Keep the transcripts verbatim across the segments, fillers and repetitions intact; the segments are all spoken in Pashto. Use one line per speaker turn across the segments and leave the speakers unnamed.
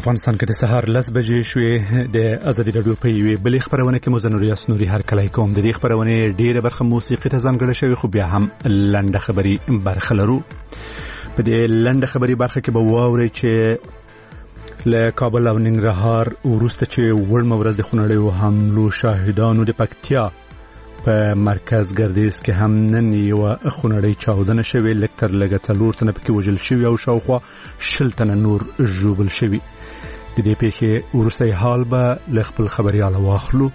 افغانستان کې د سهار لس بجې شوې د ازادي راډیو په یوې بلې خبرونه کې مزنوري اسنوري هر کله کوم د دې خبرونه ډیره برخه موسیقي ته ځانګړې شوی خو بیا هم لنډه خبري برخه لرو. په دې لنډه خبري برخه کې به واوري چې له کابل او ننګرهار وروسته چې وړمه ورځ د خونړیو حملو شاهدانو د پکتیا په مرکز ګردیز کې هم نن یو خونړی چاودنه شوې، لکتر لګه څلور تنه پکې وژل شوي او شاوخوا شل تنه نور ژوبل شوي. د دې پیښې وروستی حال به له خپل خبریال واخلو.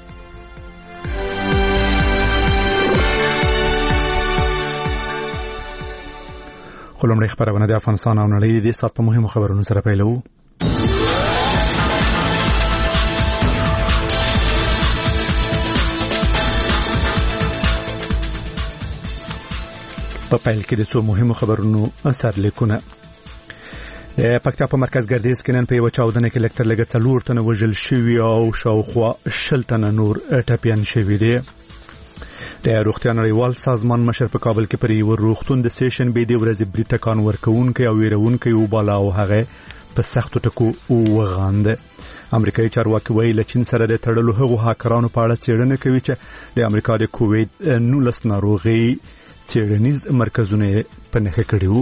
خو لومړی خبرونه د افغانستان او نړۍ د سات په مهمو خبرونو سره پیلوو. په پیل کې د څو مهمو خبرونو سرلیکونه. د پکتیا په مرکز ګردیز کې نن په یو چاودنه کې لکتر لګه څلور تنه وژل شوي او شاوخوا شل تنه نور ټپیان شوي دي. د روغتیا نړیوال سازمان مشر په کابل کې پر یو روغتون د سیشن بي د ورځې بریټکان ورکوونکي او ویرونکي وباله او هغه په سختو ټکو وغاند. امریکایي چارواکي وایي له چین سره د تړلو هغو هاکرانو په اړه څېړنه کوي چې د امریکا د کووید نولس ناروغي څېړنیز مرکزونه په نښه کړي وو.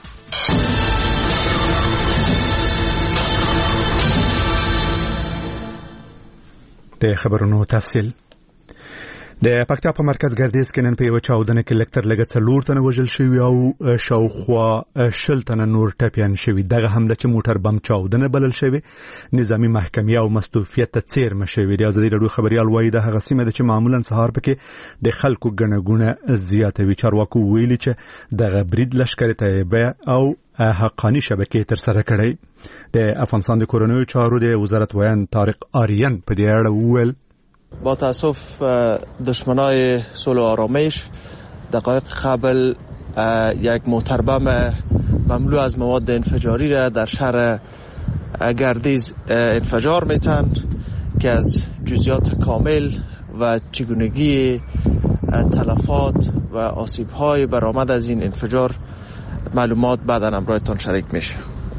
د خبرونو تفصیل. د پکتیا په مرکز ګردیز کې نن په یو چاودنه کې لکتر لګه څلور تنه وژل شوي او شاوخوا شل تنه نور ټپیان شوي. دغه حمله چې موټر بم چاودنه بلل شوی نظامی محکمې او مستوفیت ته څیرمه شوی دی. ازادي راډیو خبريال وایي د هغه سیمه د چې معمولا سهار پکې د خلکو ګڼهګونه زیاتوي. چارواکو ویلي چې دغه برید لشکره طیبه او حقانی شبکې تر سره کړی. د افغانستان د کورونیو چارو د وزارت ویان طارق آریان په دې اړه وویل
با تاسف دشمنای صلح و آرامش دقایق قبل یک موتر بم مملو از مواد انفجاری را در شهر گردیز انفجار میتن که از جزئیات کامل و چگونگی تلفات و آسیب‌های برآمد از این انفجار معلومات بعداً همراهتان شریک میشه.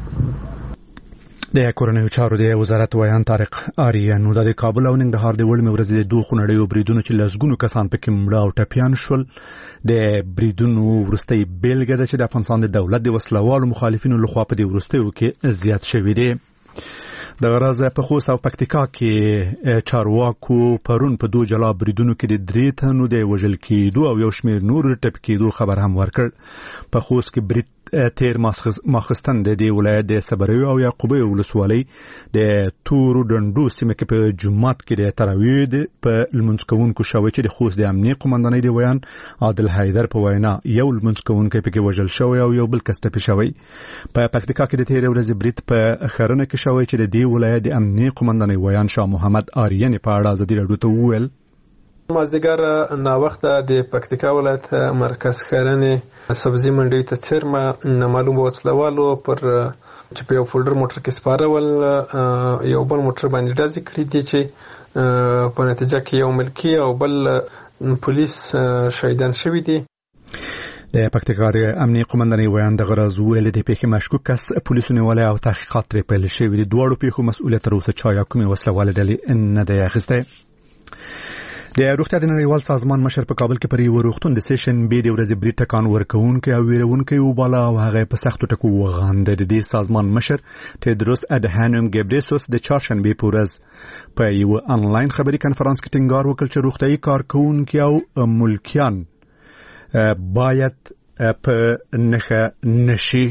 د کورونیو چارو د وزارت ویان طارق آریان نو د کابل او ننګرهار د وړمې ورځې د دوه خونړیو بریدونو چې لسګونو کسان پکې مړه او ټپیان شول. د بریدونو وروستۍ بیلګه ده چې د افغانستان د دولت د وسلوالو مخالفینو لخوا په دې وروستیو کې زیات شوي دي. د غرض په خوست او پکتیکا کې چارواکو پرون په دوه جلا بریدونو کې د درې تنو د وژل کېدو او یو شمېر نور ټپي کېدو خبر هم ورکړ. په خوست کې برید تیر ماخستن د دې ولایت د صبریو او یعقوبیو ولسوالۍ د تورو ډنډو سیمه کې په جمعات کې د تراویح په لمونځ کوونکو شوی چې د خوست د امنیه قومندانۍ د ویان عادل حیدر په وینا یو لمونځ کوونکی پکې وژل شوی او یو بل کس ټپي شوی. په پکتیکا کې د تیر ورځې برید په خرنه کې شوی چې د دې ولایت د امنیه قومندانۍ ویان شاه محمد آریان په اړه ازادي راډیو ته وویل
مازدیګر نا وخت د پکتیکا ولایت مرکز خیرنه سبزی منډي ته چیرمه نامعلوم وسلوالو پر چې په یو فولډر موټر کې سپارول یو بل موټر باندې ډزې کړې دي چې په نتیجه کې یو ملکی او بل پولیس شهیدان شوي دي.
د پکتیکا د امنیه قومندانۍ ویان د غرض ویل د پیښې مشکوک کس پولیسو نیولای او تحقیقات ترې پیل شوي دي. دواړو پیښو مسؤلیت تر اوسه چا یا کومې وسلوالې ډلې نه دی اخیستی. د روغتیا د نړیوال سازمان مشر په کابل کې پر یو روغتون د سیشن بي د ورځې بریټکان ورکوونکي او ویرونکي وباله او هغه په سختو ټکو وغاند. د دې سازمان مشر تدروس ادهانم ګبریسوس د چهارشنبه په ورځ په یو انلاین خبري کنفرانس کې ټینګار وکړ چې روغتيایي کارکونکي او ملکیان باید په نښه نشي.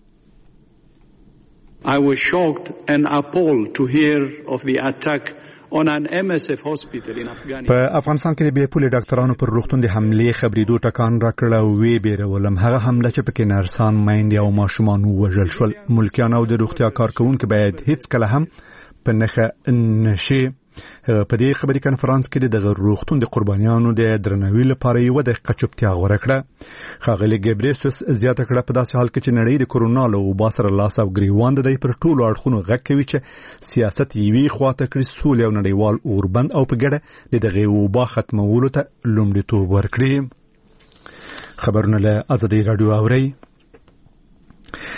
I was shocked and appalled to hear of the attack on an M S F hospital in Afghanistan.
په افغانستان کې به پولی ډاکټرانو پر روغتون د حملې خبرېدو ټکان راکړ او وی بیرولم هغه حمله چې پکې نرسان میندې او ماشومان وژل شول. ملکیان او د روغتیا کارکونکو باید هیڅ کله هم په نښه نشي. په دې خبري کنفرانس کې د روغتون د قربانیانو د درناوي لپاره یو د قچوبتیا غوړه کړه. خاغلی ګبریسوس زیاته کړه په داسې حال کې چې نړۍ د کورونا له وبا سره لاس او ګریوان دی پر ټولو اړخونو غږ کوي چې سیاست یوي خواته کړی سولې او نړیوال اوربند او په ګډه د دغه وبا ختمولو ته لومړیتوب ورکړي. خبرونه له ازادي راډیو اوري.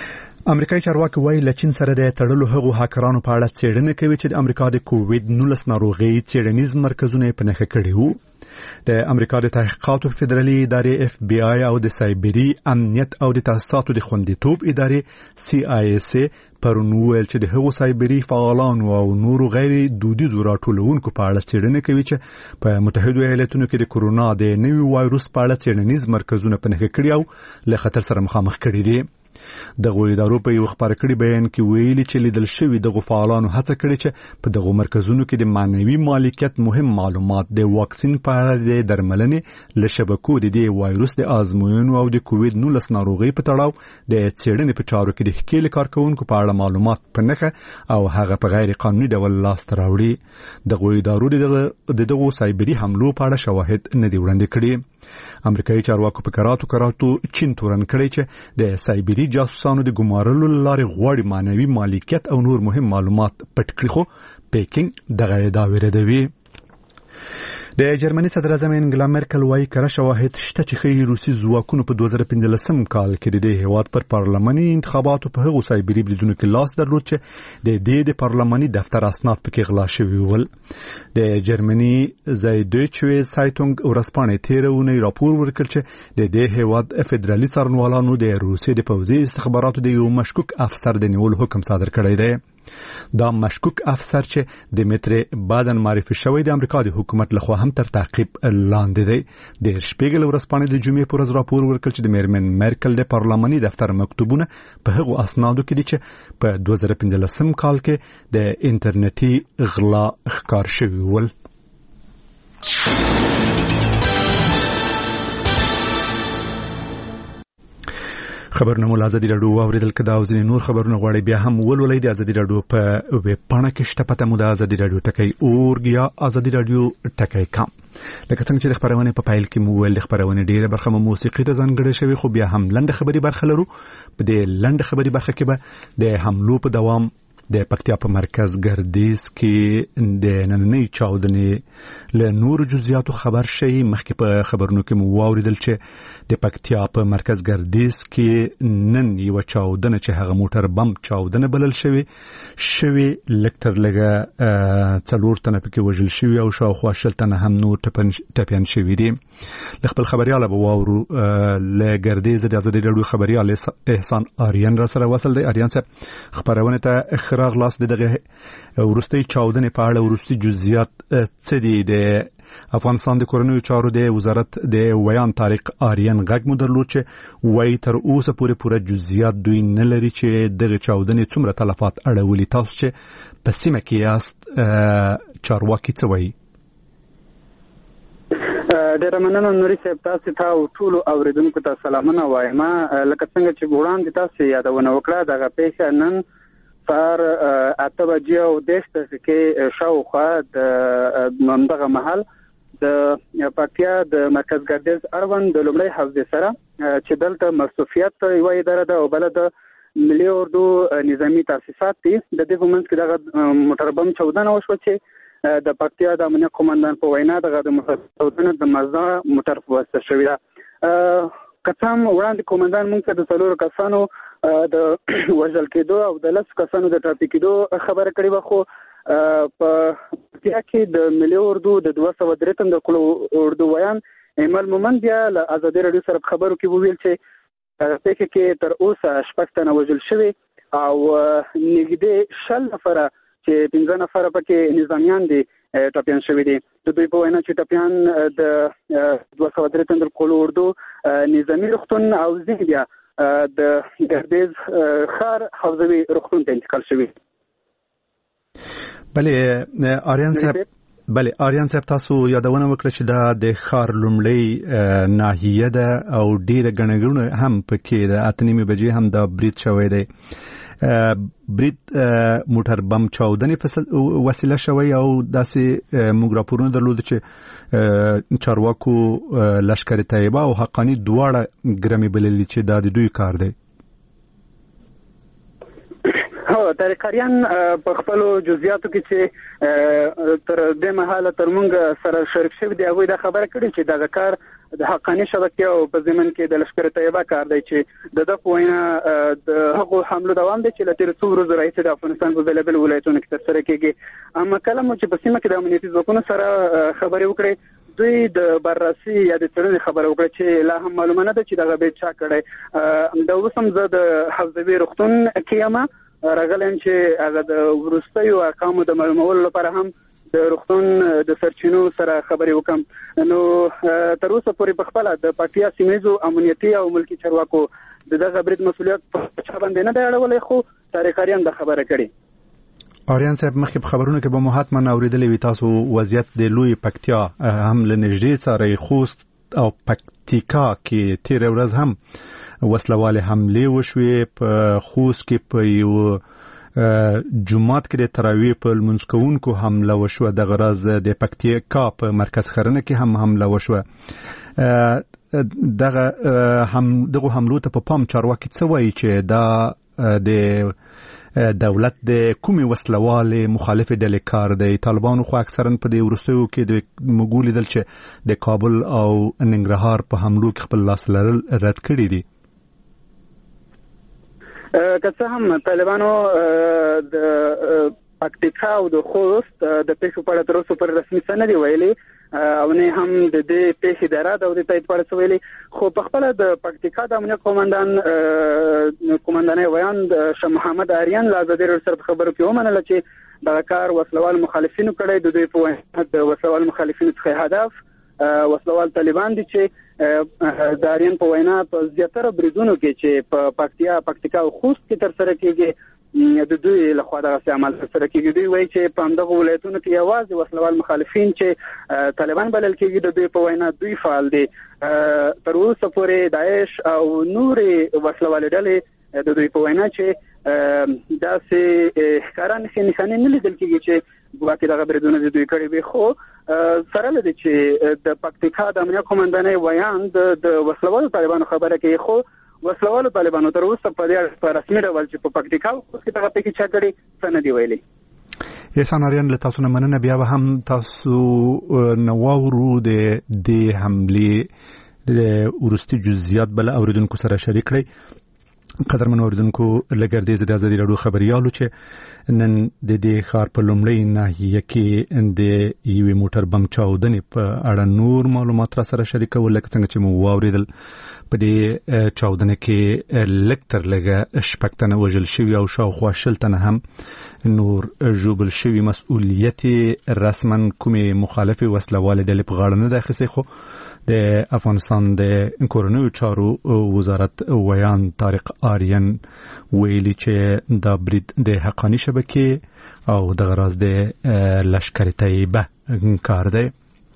امریکایي چارواکي وایي له چین سره د تړلو هغو هاکرانو په اړه څېړنه کوي چې د امریکا د کووید نولس ناروغي څېړنیز مرکزونه په نښه کړي وو. د امریکا د تحقیقاتو فدرالي ادارې اف بی آی او د سایبري امنیت او د تاسیساتو د خوندیتوب ادارې سی آی اس پرون ویل چې د هغو سایبري فعالانو او نورو غیر دودیزو راټولونکو په اړه څېړنه کوي چې په متحده ایالاتونو کې د کورونا د نوي وایروس په اړه څېړنیز مرکزونه په نښه کړي او له خطر سره مخامخ کړي دي. دغه ادارو په یو خبر کړي بیان کې ویلي چې لیدل شوی دغه فعالانو هڅه کړې چې په دغه مرکزونو کې د معنوي مالکیت مهم معلومات د واکسین په اړه د درملنې له شبکو د دې وایروس د آزموینو او د کووید نولس ناروغي په تړاو د څېړنې په چارو کې د ښکېل کارکونکو په اړه معلومات په نښه او هغه په غیر قانوني ډول لاسته راوړي. دغه ادارو د دغه سایبري حملو په اړه شواهد نه دي وړاندې کړي. امریکایي چارواکو په کراتو کراتو چین تورن کړی چې د سایبري جاسوسانو د ګمارلو لارې غواړي معنوي مالکیت او نور مهم معلومات پټ کړي، خو پیکینګ دغه ادعا ردوي. د جرمني صدر اعظم انګلا مرکل وايي کره شواهد شته چې ښیي روسي ځواکونو په دوه زره پنځلسم کال کې د دې هیواد پر پارلماني انتخاباتو په هغو سایبري بریدونو کې لاس درلود چې د دې د پارلماني دفتر اسناد پکې غلا شوي ول. د جرمني زایډویچ سایټونګ ورځپاڼې تېره اونۍ راپور ورکړ چې د دې هیواد فدرالي څارنوالانو د روسیې د پوځي استخباراتو د یو مشکوک افسر د نیولو حکم صادر کړی دی. دا مشکوک افسر چې د متر بادن معرفي شوی د امریکا د حکومت لخوا هم تر تعقیب لاندې دی. د شپږل ورځپاڼې د جمعې پر ورځ راپور ورکړ چې د میرمن مرکل د پارلماني دفتر مکتوبونه په هغو اسنادو کې دي چې په دوه زره پنځلسم کال کې د انټرنیټي غلا ښکار شوي ول. خبرونه مو ازادي راډیو اوریدل کدا او ځینې نور خبرونه غواړي بیا هم ولولئ د ازادي راډیو په ویب پاڼه کې شته پته مو د ازادي راډیو ټکی اورګ یا ازادي راډیو ټکی کام. لکه څنګه چې د خبرونه په فایل کې مو ول د خبرونه ډیره برخه موسیقي ته ځانګړې شوی، خو بیا هم لنډه خبري برخه لرو. په دې لنډه خبري برخه کې به د حملو په دوام د پکتیا په مرکز ګردیز کې د نننۍ چاودنې له نور جزئیاتو خبر شي. مخکې په خبرونو کې مو واوریدل چې د پکتیا په مرکز ګردیز کې نن یو چاودنه چې هغه موټر بم چاودنه بلل شوی شوی لکتر لګه څلور تنه پکې وژل شوی او شاوخوا شل تنه هم نور ټپيان شوی دي. خپل خبرياله به واورو له ګردیز د ازادي راډیو خبريال احسان آریان را سره وصل دی. آریان صاحب خبرونه ته اخراغ لاس دغه ورستي چاودنې په اړه ورستي جزئیات څه دي؟ د افغانستان د کورنیو چارو د وزارت د ویان طارق آریان غږ مو درلود چې وایي تر اوسه پورې پوره جزئیات دوی نه لري چې دغه چاودنې څومره تلفات اړولي. تاسو چې په سیمه کې یاست چارواکي څه وایي؟
ډېره مننه نوري صاحب، تاسو ته او ټولو اوریدونکو ته سلامونه وایم. لکه څنګه چې وړاندې تاسو یادونه وکړه دغه پیښه نن سهار اته بجې او دېرش دقیقې شاوخوا د همدغه مهال د پکتیا د مرکز ګردیز اړوند د لومړۍ حوزې سره چې دلته مصروفیت یوه اداره ده او بله د ملي اردو نظامي تاسیسات دي. د دې په منځ کې دغه موټر بم چاودنه وشوه چې د پکتیا د امنیت قومندان په وینا دغه د موټر چاودنه د مازدا موټر په واسطه شوې ده. که څه هم وړاندې قومندان موږ ته د څلورو کسانو د وژل کېدو او د لسو کسانو د ټاپي کېدو خبره کړې وه، خو په پکتیا کې د ملي اردو د دوه سوه درې تن د کلو اردو ویان ایمل مومند بیا له ازادي راډیو سره په خبرو کې وویل چې پیښه کې تر اوسه شپږ تنه وژل شوي او نږدې شل نفره چې پنځه نفره پکې نظامیان دي ټپیان شوي دي. د دوی په وینا چې ټپیان د دوه سوه درې تن د کلو اردو نظامي روغتون او ځینې بیا د ګردیز ښار حوزوي روغتون ته انتقال شوي.
بلې آریان صاحب بلې آریان صاحب تاسو یادونه وکړه چې دا د ښار لومړۍ ناحیه ده او ډېره ګڼه ګوڼه هم پکې ده. اته نیمې بجې هم دا برید شوی دی. برید موټر بم چاودنې وسیله شوی او داسې موږ راپورونه درلود چې چارواکو لشکر طیبه او حقانی دواړه ګرمې بللي چې دا د دوی کار دی.
هو طریقاریان په خپل جزئیاتو کې چې تر دې مهاله تر موږ سره شریک شوي دي هغوی دا خبره کړې چې دغه کار د حقاني شبکې او په ضمن کې د لښکر طیبه کار دی چې د ده په وینا د هغو حملو دوام دی چې له تېرو څو ورځو راهیسې د افغانستان په بېلابېلو ولایتونو کې ترسره کېږي. اما کله مو چې په سیمه کې د امنیتي ځواکونو سره خبرې وکړې دوی د بررسي یا د څېړنې خبره وکړه چې لا هم معلومه نه ده چې دغه بیټ چا کړی. د اوس هم زه د حوزوي روغتون کې یم راغلی یم چې هغه د وروستیو ارقامو د معلومولو لپاره هم د روغتون د سرچینو سره خبرې وکم. نو تر اوسه پورې په خپله د پکتیا سیمهیزو امنیتي او ملکي چارواکو د دغه برید مسؤلیت په چا باندې نه دی اړولی خو طریقاریان دا خبره کړې.
آریان صاحب مخکې په خبرونو کې به مو حتما اورېدلی وي تاسو وضعیت د لوی پکتیا هم له نږدې څارئ. خوست او پکتیکا کې تېره ورځ هم وسلوالې حملې وشوې. په خوست کې په یو جومات کې د تراویح په لمونځ کوونکو حمله وشوه. دغه ورځ د پکتیکا په مرکز خرنه کې هم حمله وشوه. دغه هم دغه حملو ته په پام چارواکي څه وایي چې دا د دولت د کومې وسلوالې مخالفې ډلې کار دی؟ طالبانو خو اکثرا په دې وروستیو کې د موږ ولیدل چې د کابل او ننګرهار په حملو کې خپل لاس لرل رد کړي دي.
که څه هم طالبانو د پکتیکا او د خوست د پیښو په اړه تر اوسه پورې رسمي څه نه دي ویلي او نه هم د دې پیښې د اراده او د تایید په اړه څه ویلي. خو په خپله د پکتیکا د امنیت قومندان قومندانۍ ویاند شاه محمد آریان له ازادي راډیو سره په خبرو کې ومنله چې دغه کار وسلوال مخالفینو کړی. د دوی په وینا د وسلوال مخالفینو څخه هدف وسلوال طالبان دي چې د آریان په وینا په زیاتره بریدونو کې چې په پکتیا پکتیکا او خوست کې ترسره کېږي د دوی لخوا دغسې عمل ترسره کېږي. دوی وایي چې په همدغه ولایتونو کې یوازې وسلوال مخالفین چې طالبان بلل کېږي د دوی په وینا دوی فعال دي. تر اوسه پورې داعش او نورې وسلوالې ډلې د دوی په وینا چې داسې ښکاره نښې نښانې نه لیدل کېږي چې ګواکې دغه بریدونه د دوی کړي وي. خو سره له دې چې د پکتیکا د امنیت قومندانۍ ویاند د وسلوالو طالبانو خبره کوي خو وسلوالو طالبانو تر اوسه په دې په رسمي ډول چې په پکتیکا کې دغه پیښې چا کړي څه نه دي ویلي.
احسان آریان له تاسو نه مننه. بیا به هم تاسو نه واورو د دې حملې د وروستي جزئیات بل اوریدونکو سره شریک کړئ. قدرمن اوریدونکو لګردې د ازادي راډیو خبريالو چې نن د دې ښار په لومړۍ ناحیه کې د یوې موټر بم چاودنې په اړه نور معلومات را سره شریکول. لکه څنګه چې مو واوریدل په دې چاودنه کې لږ تر لږه شپږ تنه وژل شوي او شاوخوا شل تنه هم نور ژوبل شوي. مسؤلیت رسما کومې مخالفې وسلوالې ډلې په غاړه نه ده اخیستې خو د افغانستان د کورنیو چارو وزارت ویان طارق آریان ویلي چې دا برید د حقاني شبکې او د غراز د لښکر طیبه کار دی.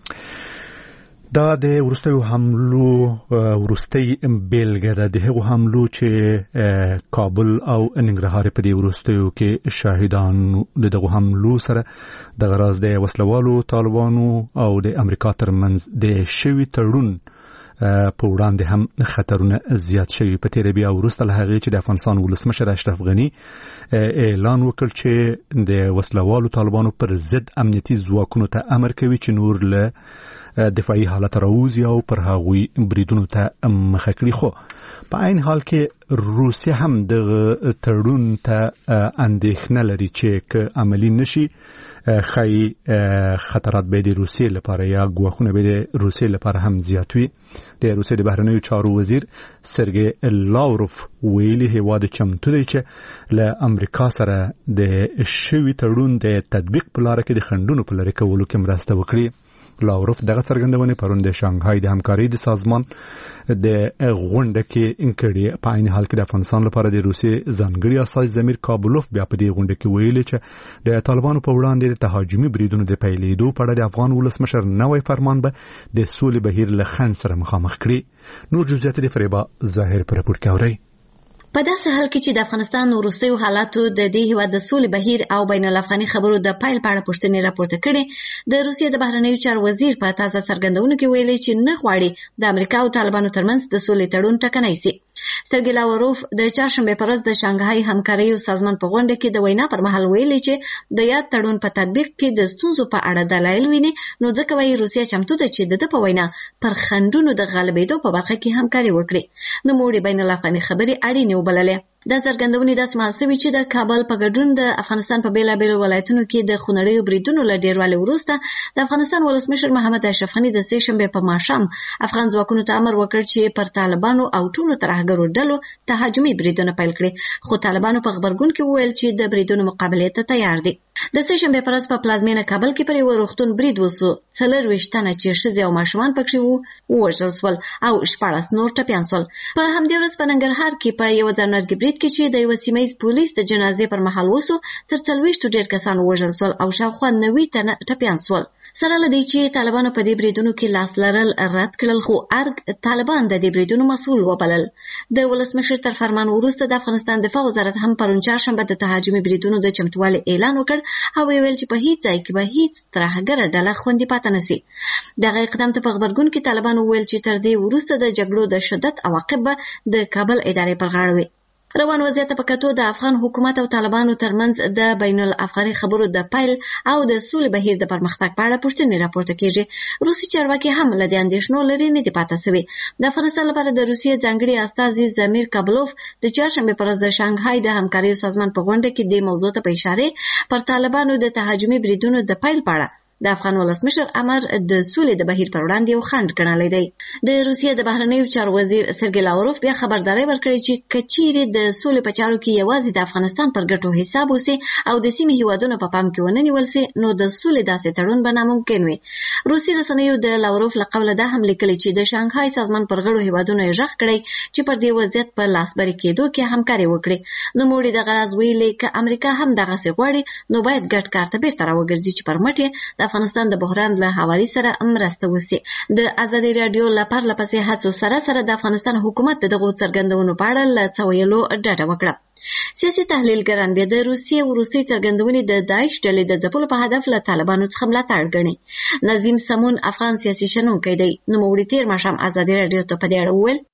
دا د ورستیو حملو ورستی بیلګه ده د هغو حملو چې کابل او ننګرهار په دې ورستیو کې شاهدان د دغه حملو سره د غراز د وسلوالو طالبانو او د امریکا ترمنځ د شوي تړون په وړاندې هم خطرونه زیات شوي. په تیره بیا وروسته له هغې چې د افغانستان ولسمشر اشرف غني اعلان وکړ چې د وسلوالو طالبانو پر ضد امنیتي ځواکونو ته امر کوي چې نور له دفاعي حالت راوځي او پر هغوی بریدونو ته مخه کړي. خو په عین حال کې روسیه هم د تړون ته اندېښنه لري چې که عملي نشي خی خطرات به د روسیې لپاره یا ګواښونه به د روسیې لپاره هم زیات وي. د روسیې د بهرنیو چارو وزیر سرګی لاوروف ویلي هیواد چمتو دی چې له امریکا سره د شوي تړون د تطبیق په لاره کې د خنډونو په لرې کولو کې مرسته وکړي. لاوروف دغه څرګندونې پرون د شانګهای د همکارۍ د سازمان د غونډه کې کړې. په عین حال کې د افغانستان لپاره د روسیې ځانګړي استازي زمیر کابلوف بیا په دې غونډه کې ویلي چې د طالبانو په وړاندې د تهاجمي بریدونو د پیلېدو په اړه د افغان ولسمشر نوی فرمان به د سولې بهیر له خنډ سره مخامخ کړي. نور جزئیات د فریبا ظاهر پر راپور کې اورئ.
په داسې حال کې چې د افغانستان وروستیو حالاتو د دې هیواد د سولې بهیر او بین الافغاني خبرو د پایل په اړه پوښتنې راپورته کړې، د روسیې د بهرنیو چارو وزیر په تازه څرګندونو کې ویلي چې نه غواړي د امریکا او طالبانو ترمنځ د سولې تړون ټکنی شي. سرګی لاوروف د چهارشنبه پر ورځ د شانګهای همکاریو سازمان په غونډه کې د وینا پر مهال ویلي چې د یاد تړون په تطبیق کې د ستونزو په اړه دلایل ویني، نو ځکه وايي روسیه چمتو ده چې د په وینا پر خنډونو د غالبېدو په برخه کې همکاري وکړي. نو موږ بین الافغاني خبري اړینې وبللې. دا څرګندونې داسې محسوس شوي چې د کابل په ګډون د افغانستان په بیلابیلو ولایتونو کې د خونړیو بریدونو له ډیروالي وروسته د افغانستان ولسمشر محمد اشرف غني د سې شنبې په ماښام افغان ځواکونو ته امر وکړ چې پر طالبانو او ټولو ترهګرو ډلو تهاجمي بریدونه پیل کړي، خو طالبانو په خبرګون کې وویل چې د بریدونو مقابلې ته تیار دي. د سې شنبې په ورځ په پلازمینه کابل کې پر یو روغتون برید وسو، څلورویشت تنه چې ښځې او ماشومان پکې وو ووژل شول او شپاړس نور ټپیان شول. په همدې ورځ په ننګرهار کې په یو ځانمرګي برید کې چې د یو سیمه ییز پولیس د جنازې پر مهال وسو تر څلوېښتو ډېر کسان ووژل شول او شاوخوا نوي تنه ټپیان شول. سره له دې چې طالبانو په دې بریدونو کې لاس لرل رد کړل، خو ارګ طالبان د دې بریدونو مسؤل وبلل. د ولسمشر تر فرمان وروسته د افغانستان دفاع وزارت هم پرون چهارشنبه د تهاجمي بریدونو د چمتووالي اعلان وکړ او ویل چې په هیڅ ځای کې به هیڅ ترهګره ډله خوندي پاتې نشي. دغه اقدام ته په غبرګون کې طالبانو ویل چې تر دې وروسته د جګړو د شدت عواقب به د کابل ادارې پر غاړه وي. روان وضعیت په کتو د افغان حکومت او طالبانو ترمنځ د بین الافغاني خبرو د پیل او د سولې بهیر د پرمختګ په اړه پوښتنې راپورته کیږي. روسي چارواکي هم له دې اندېښنو لرې نه دي پاتې شوي. د افغانستان لپاره د روسیې ځانګړي استازي زمیر کابلوف د چهارشنبې پر ورځ د شانګهای د همکاریو سازمان په غونډه کې د موضوع ته په اشاره پر طالبانو د تهاجمي بریدونو د پیل په اړه د افغان ولسمشر امر د سولې د بهیر پر وړاندې یو خنډ ګڼلی دی. د روسیې د بهرنیو چارو وزیر سرګی لاوروف بیا خبرداري ورکړې چې کچېرې د سولې په چارو کې یوازې د افغانستان پر ګټو حساب وسی او د سیمې هیوادونو په پام کې ونه نیول سي، نو د سولې داسې تړون به ناممکن وي. روسي رسنیو د لاوروف له قوله دا هم لیکلي چې د شانګهای سازمان پر غړو هیوادونو یې غږ کړی چې پر دې وضعیت په لاسبري کېدو کې همکاري وکړي. نو موږ دغه راز ویلې چې امریکا هم دغسې غواړي، نو باید ګډ کار ته بیرته راوګرځي چې پر مټ یې د افغانستان د بحران له حوالې سره مرسته وشي. د ازادي راډیو له پرله پسې هڅو سره سره د افغانستان حکومت د دغو څرګندونو په اړه له څه ویلو ډډه وکړه. سیاسي تحلیلګران بیا د روسیې وروستۍ څرګندونې د داعش ډلې د ځپلو په هدف له طالبانو څخه ملاتړ ګڼي. نظیم سمون افغان سیاسي شنونکی دی. نوموړي تېر ماښام ازادي راډیو ته په دې اړه وویل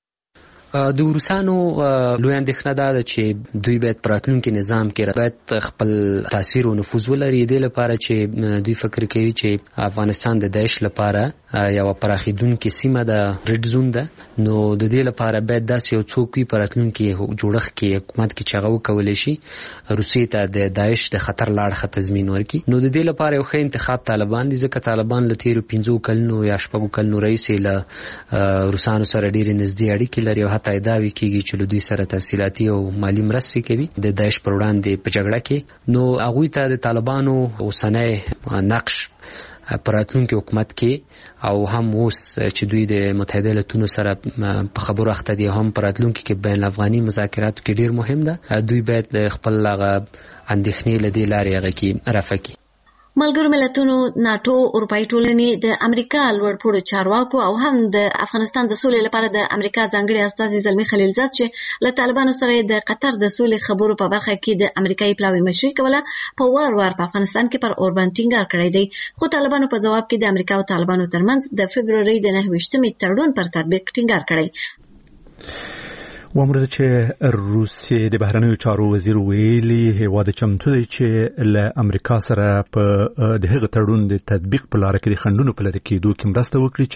د روسانو لوی اندېښنه دا ده چې دوی باید په راتلونکي نظام کې باید خپل تاثیر او نفوذ ولري. دې لپاره چې دوی فکر کوي چې افغانستان د داعش لپاره یو پراخیدونکې سیمه ده، ریډ زون ده، نو د دې لپاره باید داسې یو څوک وي په راتلونکي جوړښت کې حکومت کې چې هغه وکولی شي روسیې ته د داعش د خطر له اړخه تضمین ورکړي. نو د دې لپاره یو ښه انتخاب طالبان دي، ځکه طالبان له تېرو پنځو کلونو یا شپږو کلونو راهیسې له روسانو سره ډېرې نږدې اړیکې لري او حتی داوی کېږي چې له دوی سره تحصیلاتي او مالي مرستې کوي د داعش پر وړاندې په جګړه کې. نو هغوی ته د طالبانو اوسنی نقش په راتلونکي حکومت کې او هم اوس چې دوی د متحده ایالاتونو سره په خبرو اخته دي هم په راتلونکي کې بین الافغاني مذاکراتو کې ډېر مهم ده. دوی باید خپل هغه اندېښنې له دې لارې هغه کې رفع کړي.
ملګرو ملتونو، ناټو، اروپایي ټولنې، د امریکا لوړپوړو چارواکو او هم د افغانستان د سولې لپاره د امریکا ځانګړي استازي زلمي خلیلزاد چې له طالبانو سره د قطر د سولې خبرو په برخه کې د امریکایي پلاوي مشري کوله، په وار وار په افغانستان کې پر اوربند ټینګار کړی دی. خو طالبانو په جواب کې د امریکا او طالبانو ترمنځ د فبروري د نهه ویشتمې تړون پر تطبیق ټینګار کړی.
وامره چې روسیې د بهرنیو چارو وزیر ویلي هیواد چمتو دی چې له امریکا سره په د هغه تړون د تطبیق په لار کې د خنډونو په لري کېدو کې مرسته وکړي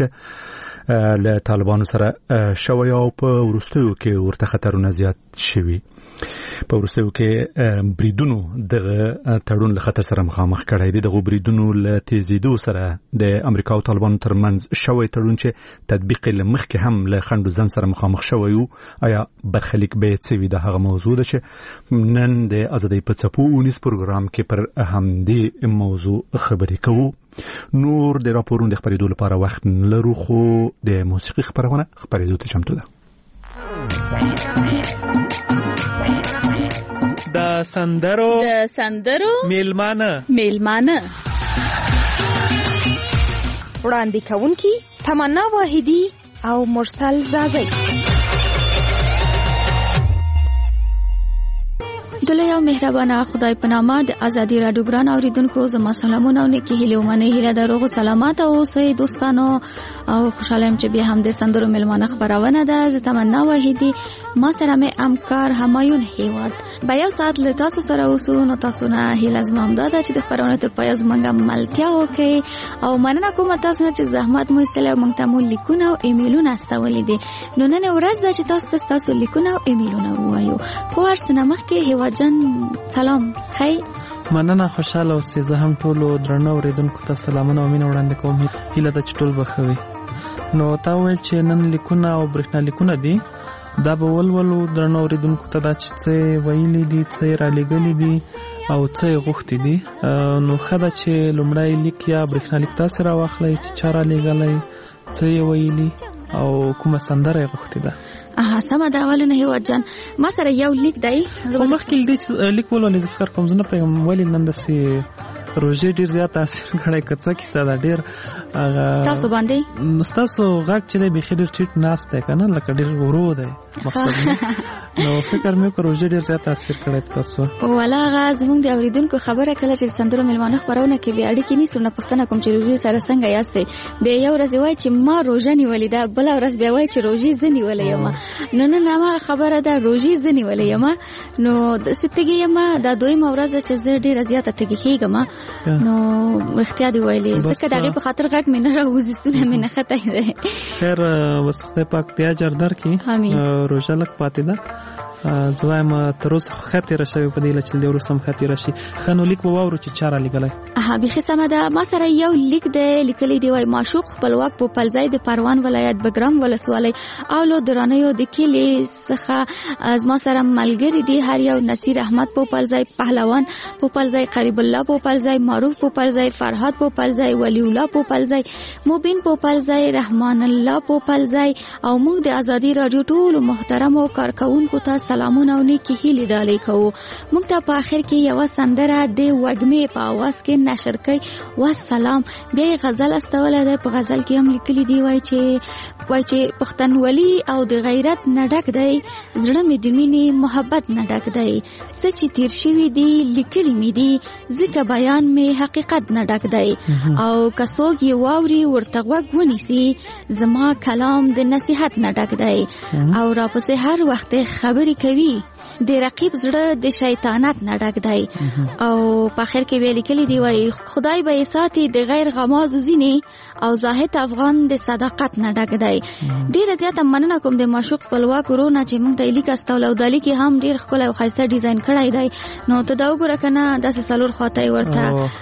چې له طالبانو سره شوی او په وروستیو کې ورته خطرونه زیات شوي. په وروستیو کې بریدونو دغه تړون له خطر سره مخامخ کړی دی. دغه بریدونو له تیزیدو سره د امریکا او طالبانو ترمنځ شوی تړون چې تطبیق له مخکې هم له خنډو ځان سره مخامخ شوی وو، آیا برخلیک به څه وي؟ د هغه موضوع ده چې نن د ازادۍ په څپو اونیس پروګرام کې پر همدې موضوع خبرې کوو. نور د راپورونو د خبرېدو لپاره وخت نه لرو، خو د موسیقي خبرونه خبرېدو ته چمتو ده.
د سندرو
د سندرو
میلمانه
میلمانه
وړاندې کوونکی تمنا واحدی او مرسل زازی.
د لوی او مهربانه خدای په نامه د ازادي راډیو ګران اوریدونکو زما سلامونه او نیکی هیله ومنه. هیله د روغ سلامات او اوسئ دوستانو او خوشاله يم چې بیا هم د سندرو ملمانه خبرونه ده. زه تمنا وحیدی ما سره مې همکار همایون هیواد با یو ساعت له تاسو سره اوسو. نو تاسو نه هیله زما هم ده چې د خبرونه تر پای زمونږه ملتیا وکړي او مننه کوم تاسو نه چې زحمت مو ایستل او موږ ته مو لیکونه او ایمیلونه استولې دي. نو نن ورځ ده چې تاسو تاسو لیکونه او ایمیلونه ووایو. خو ارسنه مخکې هیواد جان سلام خی
مننه خوشاله اوسئ. زه هم ټولو درنو اوریدونکو ته سلامونه او مینه وړاندې کوم. هیله ده چې ټول بخوي. نو تا ویل چې نن لیکونه او برېښنا لیکونه دي دا به ولولو درنو اوریدونکو ته دا چې څه ویلي دي څه را لېږلي دي او څه غوښتي دي. نو ښه ده چې لومړی لیک یا برېښنا لیک تاسې راواخلئ چې چا را لېږلی څه یې ویلي او کومه سندره یې غوښتې ده.
اها سمه ده. اولونه هیواد جان ما سره یو لیک دی.
خو مخکې دې لیک ولولې زه فکر کوم زه نه پوهېږم ولې نن داسې روژې ډېر زیات تاثیر کړی که څه کیسه ده ډېر هغه
تاسو باندې
ستاسو غږ چې دی بیخي ډېر ټیټ ناست دی که نه لکه ډېر ورو دی مقصد نو فکر مې وکړ روژې ډېر زیات تاثیر کړی په تاسو.
والا هغه زموږ د اورېدونکو خبره کله چې سندرو مېلمانه خپرونه کې بیا اړیکې نیسو نه پوښتنه کوم چې روژې سره څنګه یاستئ. بیا یو ورځ وایي چې ما روژه نیولې ده بله ورځ بیا وایي چې روژې زه نیولې یم. نو نن هماغه خبره ده روژې زه نیولې یم. نو داسې تږې یم دا دویمه ورځ ده چې زه ډېره زیاته تږې کېږم. نو رښتیا دې ویلې ځکه د هغې په خاطر غږ مې نه راوځي ستونی مې نښتی دی.
خیر بس خدای پاک بیا اجر درکړي. روژه لږ پاتې ده زه وایم تر اوسه ښه تېره شوې په دې هیله چې له دې وروسته هم ښه تېره شي. ښه نو لیک به واورو چې چا رالیږلی.
ها بیخي سمه ده. ما سره یو لیک دی لیکلی دی وایي معشوق خپلواک پوپلځی د پروان ولایت بګرام ولسوالۍ او له درانیو د کلي څخه زما سره ملګري دي. هر یو نصیر احمد پوپلځی، پهلوان پوپلځی، قریب الله پوپلځی، معروف پوپلځی، فرهاد پوپلځی، ولی الله پوپلځی، مبین پوپلځی، رحمان الله پوپلځی او موږ د ازادي راډیو ټولو محترمو کارکوونکو ته سلامونه او نیکی هیلې ډالۍ کوو. موږ ته په آخر کې یوه سندره د وږمې په اواز کې نشر کوي والسلام. بیا یې غزل استولی دی. په غزل کې هم لیکلي دی وایي چې وایي چې پښتونولي او د غیرت نه ډک دی، زړه مې د مینې محبت نه ډک دی، څه چې تیر شوي دي لیکلي مې دي، ځکه بیان مې حقیقت نه ډک دی او که څوک یې واوري ورته غوږ ونیسي زما کلام د نصیحت نه ډک دی او راپسې هر وخت خبرې کوي د رقیب زړه د شیطانت نه ډک دی. او په آخر کې ویل لیکلي دی وایي خدای به یې ساتي د غیر غمازو ځینې او زاهد افغان د صداقت نه ډک دی. ډېره زیاته مننه کوم د معشوق خپلواک ورونه چې موږ ته یې لیک استولی او دا لیک یې هم ډېر ښکلی او ښایسته ډیزاین کړی دی. نو ته دا وګوره که نه داسې څلور خواته یې ورته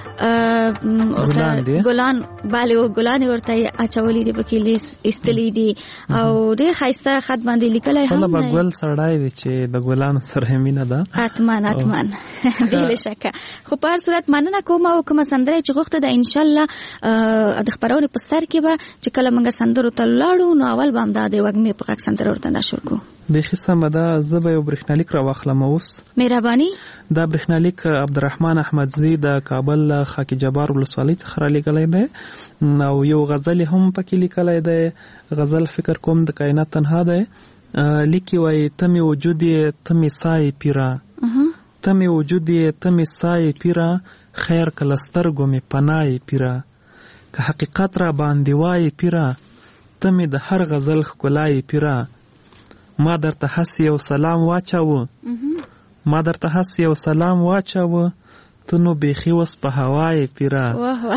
ګلان بالې ګلان یې ورته اچولي دي پکې لیس ایستلي دي او ډېر ښایسته خط باندې لیکلی هم دی.
خپله به ګل سړی دی چې د ګلانو سره مینه ده.
حتما حتما بې شکه. خو په هر صورت مننه کوم او کومه سندره چې غوښته ده انشاءالله د خپرونې په سر کې به چې کله موږ سندرو ته لاړو نو اول به هم دا د وږمې په غږ سندره ورته نشر کړو.
بیخي سمه ده. زه به یو برېښنالیک راواخلم اوس.
مهرباني.
دا برېښنالیک عبدالرحمن احمدزي د کابل خاک جبار ولسوالۍ څخه رالیږلی دی او یو غزل هم پکې لیکلی دی. غزل فکر کوم د کائنات تنها دی. لیکي وایي ته مې وجود یې ته مې سایې پیره، ته مې وجود یې ته مې سایې پیره، خیر که له سترګو مې پناه یې پیره، که حقیقت را باندې وایې پیره، ته مې د هر غزل ښکلا یې پیره. ما درته هسې یو سلام واچاوه ما درته هسې یو سلام واچاوه ته نو بیخي اوس په هوا یې پیره.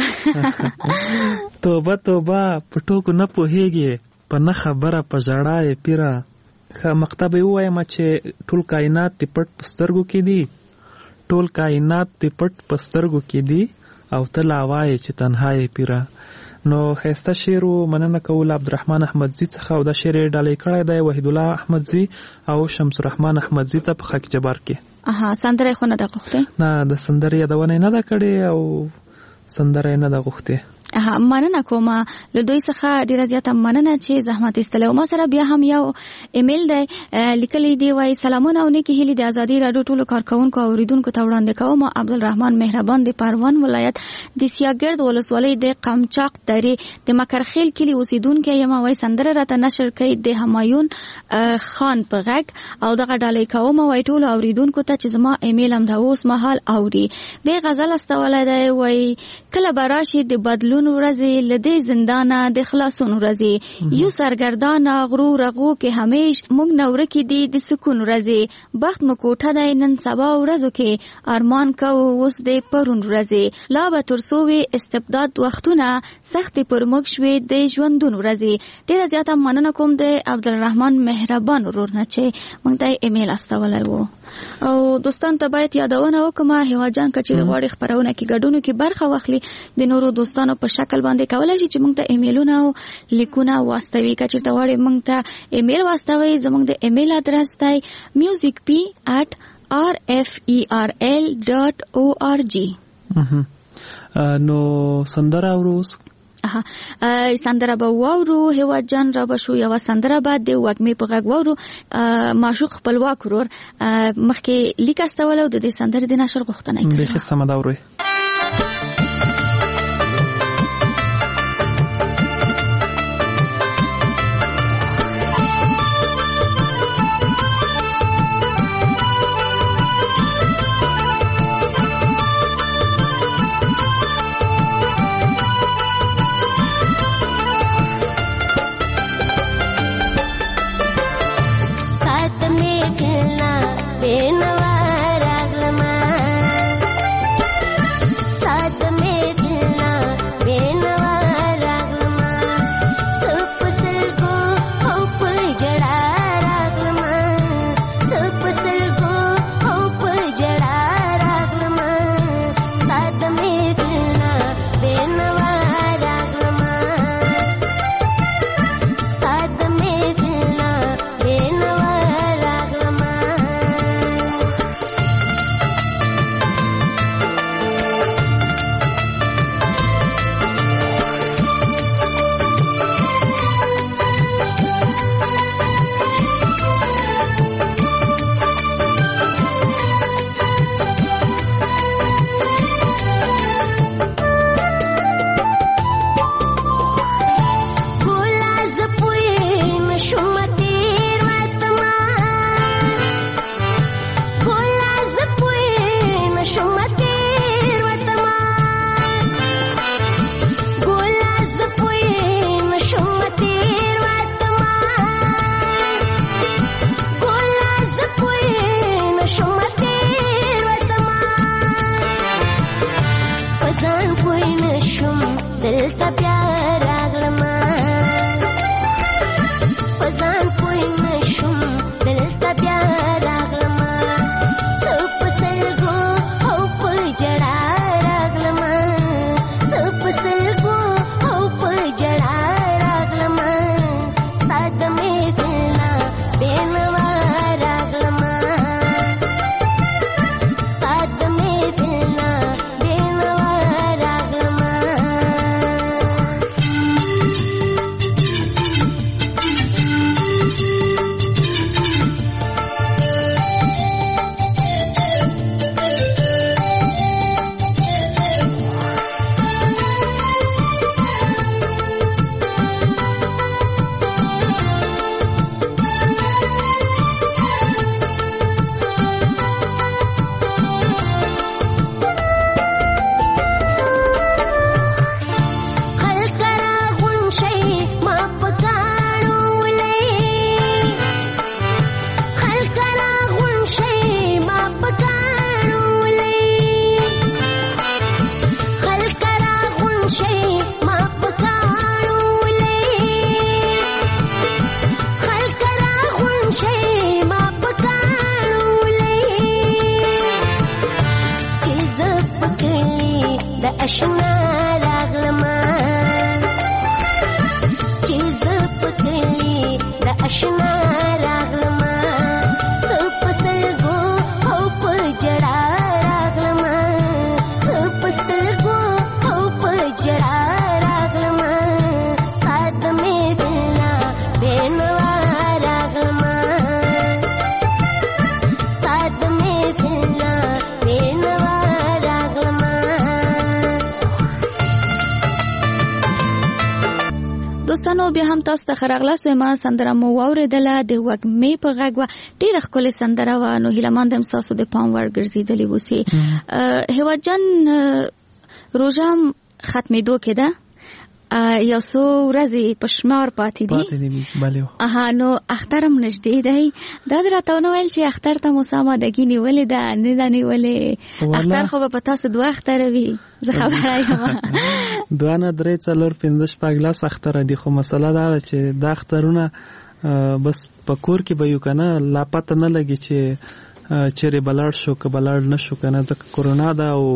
توبه توبه په ټوکو نه پوهېږې په نه خبره په ژړا یې پیره. ښه مقطع به یې ووایم چې ټول کائنات د پټ په سترګو کې دي، ټول کائنات د پټ په سترګو کې دي او ته لا وایې چې تنها یې پیره. نو ښایسته شعر و. مننه کول عبدالرحمن احمدزي څخه او دا شعر یې ډالۍ کړی دی وحیدالله احمدزي او شمس الرحمن احمدزي ته په خاک جبار کې.
اها سندره خو نه ده غوښتې؟
نه د سندرې یادونه یې نه ده کړې او سندره یې نه ده غوښتې.
مننه کوم له دوی څخه ډیره زیاته مننه چې زحمت ایستل. او ما سره بیا هم یو ایمیل دی لیکلی دی، وای سلامونه او نیکی هیلې د ازادي راډیو ټولو کارکونکو او اوریدونکو ته وړاندې کوم. عبدالرحمن مهربان د پروان ولایت د سیاګرد ولسوالۍ د قمچاق درې د مکرخیل کلی اوسیدونکو یم. وای سندره راته نشر کړي د همایون خان په غږ او دغه ډالۍ کوم. وای ټولو اوریدونکو ته چې زما ایمیل هم د اوس مهال اوري. به غزل استولای دی، وای کله براشي د بدلون ورځې لدې زندانه د خلاصون ورځې، یو سرګردان غرو رغو کې همیش موږ نور کې دی د سکون ورځې، بخت مو کوټه دی نن سبا ورځو کې ارمان کو اوس د پرون ورځې، لا به ترسوي استبداد وختونه سخت پر موږ شوي د ژوندون ورځې. ډیره زیاته مننه کوم د عبدالرحمن مهربان ورور نه چې موږ ته ایمیل استولای وو. او دوستان ته باید یادونه وکم هیوا جان کچې غواړي خبرونه کې ګډونو کې برخه واخلي د نورو دوستانو په شکل باندې کولای شي چې موږ ته ایمیلونه او لیکونه واستوي. کچې ته غواړي موږ ته ایمیل واستوي، زموږ د ایمیل ادرس دی music p at r f e r l dot org.
نو سندره اوروس
اها سندره به واورو هیوا جان را بشو یو سندره بعد د وګمې په غږ واورو. معشوق خپلواک ورور مخکې لیک استول او د دې سندره د نشر غوښتنه کوي.
به سم دا وروي
دوستانو بیا هم تاسو ته ښه راغلاست وایم. سندره مو واورېدله د وږمې په غږ وه، ډېره ښکلې سندره وه. نو هیله مند یم ستاسو د پام وړ ګرځېدلې اوسي. هیواد جان روژه هم ختمېدو کې ده، یو څو ورځې په شمار پاتې دي. اها نو اختر هم نږدې دی. دا دې راته ونه ویل چې اختر ته مو څه امادګي نیولې ده نه ده نیولې؟ اختر خو به په تاسو دوه اختره وي، زه خبره یم.
دوه نه درې څلور پنځه شپږ لس اختره دي، خو مسله دا ده چې دا اخترونه بس په کور کې به یو که نه، لا پته نه لګي چې چیرې به لاړ شو که به لاړ نه شو که نه، ځکه کرونا ده. او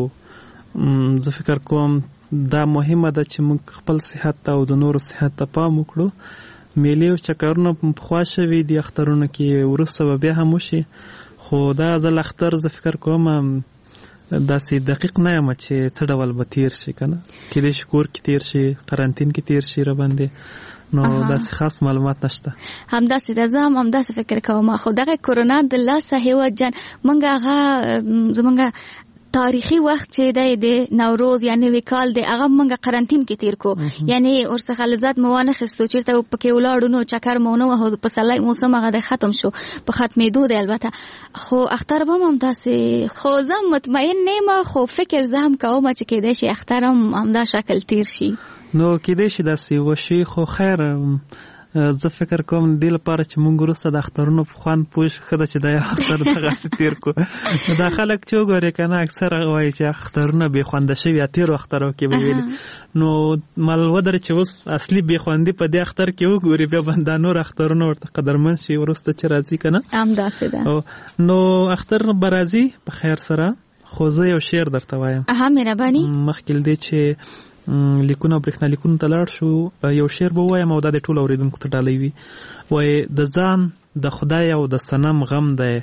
زه فکر کوم دا مهمه ده چې موږ خپل صحت ته او د نورو صحت ته پام وکړو. میلې او چکرونه پخوا شوي دي اخترونه کې، وروسته به بیا هم وشي. خو دا ځل اختر زه فکر کوم داسې دقیق نه یم چې څه ډول به تیر شي که نه، کېدای شي کور کې تیر شي، قرنطین کې تیر شي را باندې. نو داسې خاص معلومات نشته.
همداسې ده، زه هم همداسې فکر کوم. خو دغه کرونا د لاسه هیواد جان موږ هغه زموږ تاریخي وخت چې دی د نوروز یا نوی کال دی هغه موږ قرنطین کې تیر کو، یعنی ورڅخه لذت مو وانه خستو، چیرته پکې ولاړو نو چکر مو نه وهو، په سلای موسم هغه د ختم شو، په ختمېدو دی البته. خو اختر به هم همداسې، خو زه مطمئن نه یم، خو فکر زه هم کوم چې کېدای شي اختر هم همدا شکل تیر شي.
نو کېدای شي داسې وشي، خو خیر زه فکر کوم دې لپاره چې موږ وروسته د اخترونو په خوند پوه شو، ښه ده چې دا یو اختر دغسې تیر کړو. دا خلک چې وګورې که نه اکثره وایي چې اخترونه بې خونده شوي، یا تېرو اخترو کې به ویلي. نو مل ودرې چې اوس اصلي بې خوندي په دې اختر کې وګوري، بیا به دا نور اخترونه ورته قدرمن شي وروسته چې راځي که نه.
همداسې ده.
نو اختر به راځي په خیر سره. خو زه یو شعر درته وایم.
ها مهرباني.
مخکې له دې چې لیکونه برېښنا لیکونو ته لاړ شو، یو شعر به ووایم او دا د ټولو اورېدونکو ته ډالۍ وي. وایي د ځان د خدای او د صنم غم دی،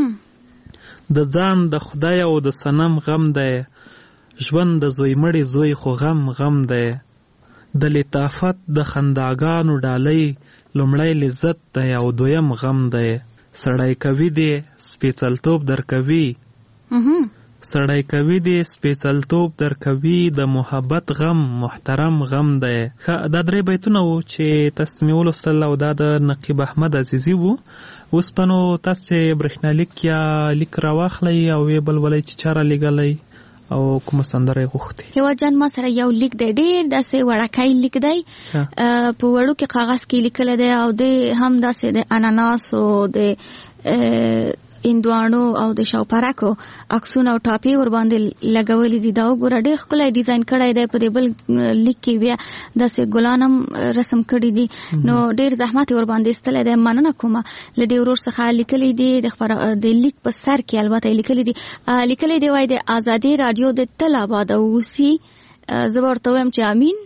د ځان د خدای او د صنم غم دی، ژوند د زوی مړی زوی خو غم غم دی، د لطافت د خنداګانو ډالۍ لومړی لذت دی او دویم غم دی، سړی کوي دی سپېڅلتوب در کوي، سړی کوي دی سپېڅلتوب در کوي، د محبت غم محترم غم دی. دا درې بیتونه وو چې تاسو مې ولوستل او دا د نقیب احمد عزیزي وو. اوس په نو تاسو چې برېښنالیک یا لیک راواخلئ او ویې بلولئ چې چا رالیږلی او کومه سندره یې غوښتې.
هیواد جان ما سره یو لیک دی، ډېر داسې وړکی لیک دی، په وړو کې کاغذ کې لیکلی دی او دی هم داسې د اناناسو د هندوانو او د شاوپرکو عکسونه او ټاپې ور باندې لګولې دي. دا وګوره ډېر ښکلی ډیزاین کړی دی. په دې بل لیک کې بیا داسې ګلان هم رسم کړي دي. نو ډېر زحمت ور باندې ایستلی دی. مننه کومه له دې ورور څخه لیکلی دي د د لیک په سر کې البته لیکلی دي لیکلی دی وایي د ازادي راډیو د تل آباد اوسي. زه به ورته وایم چې امین.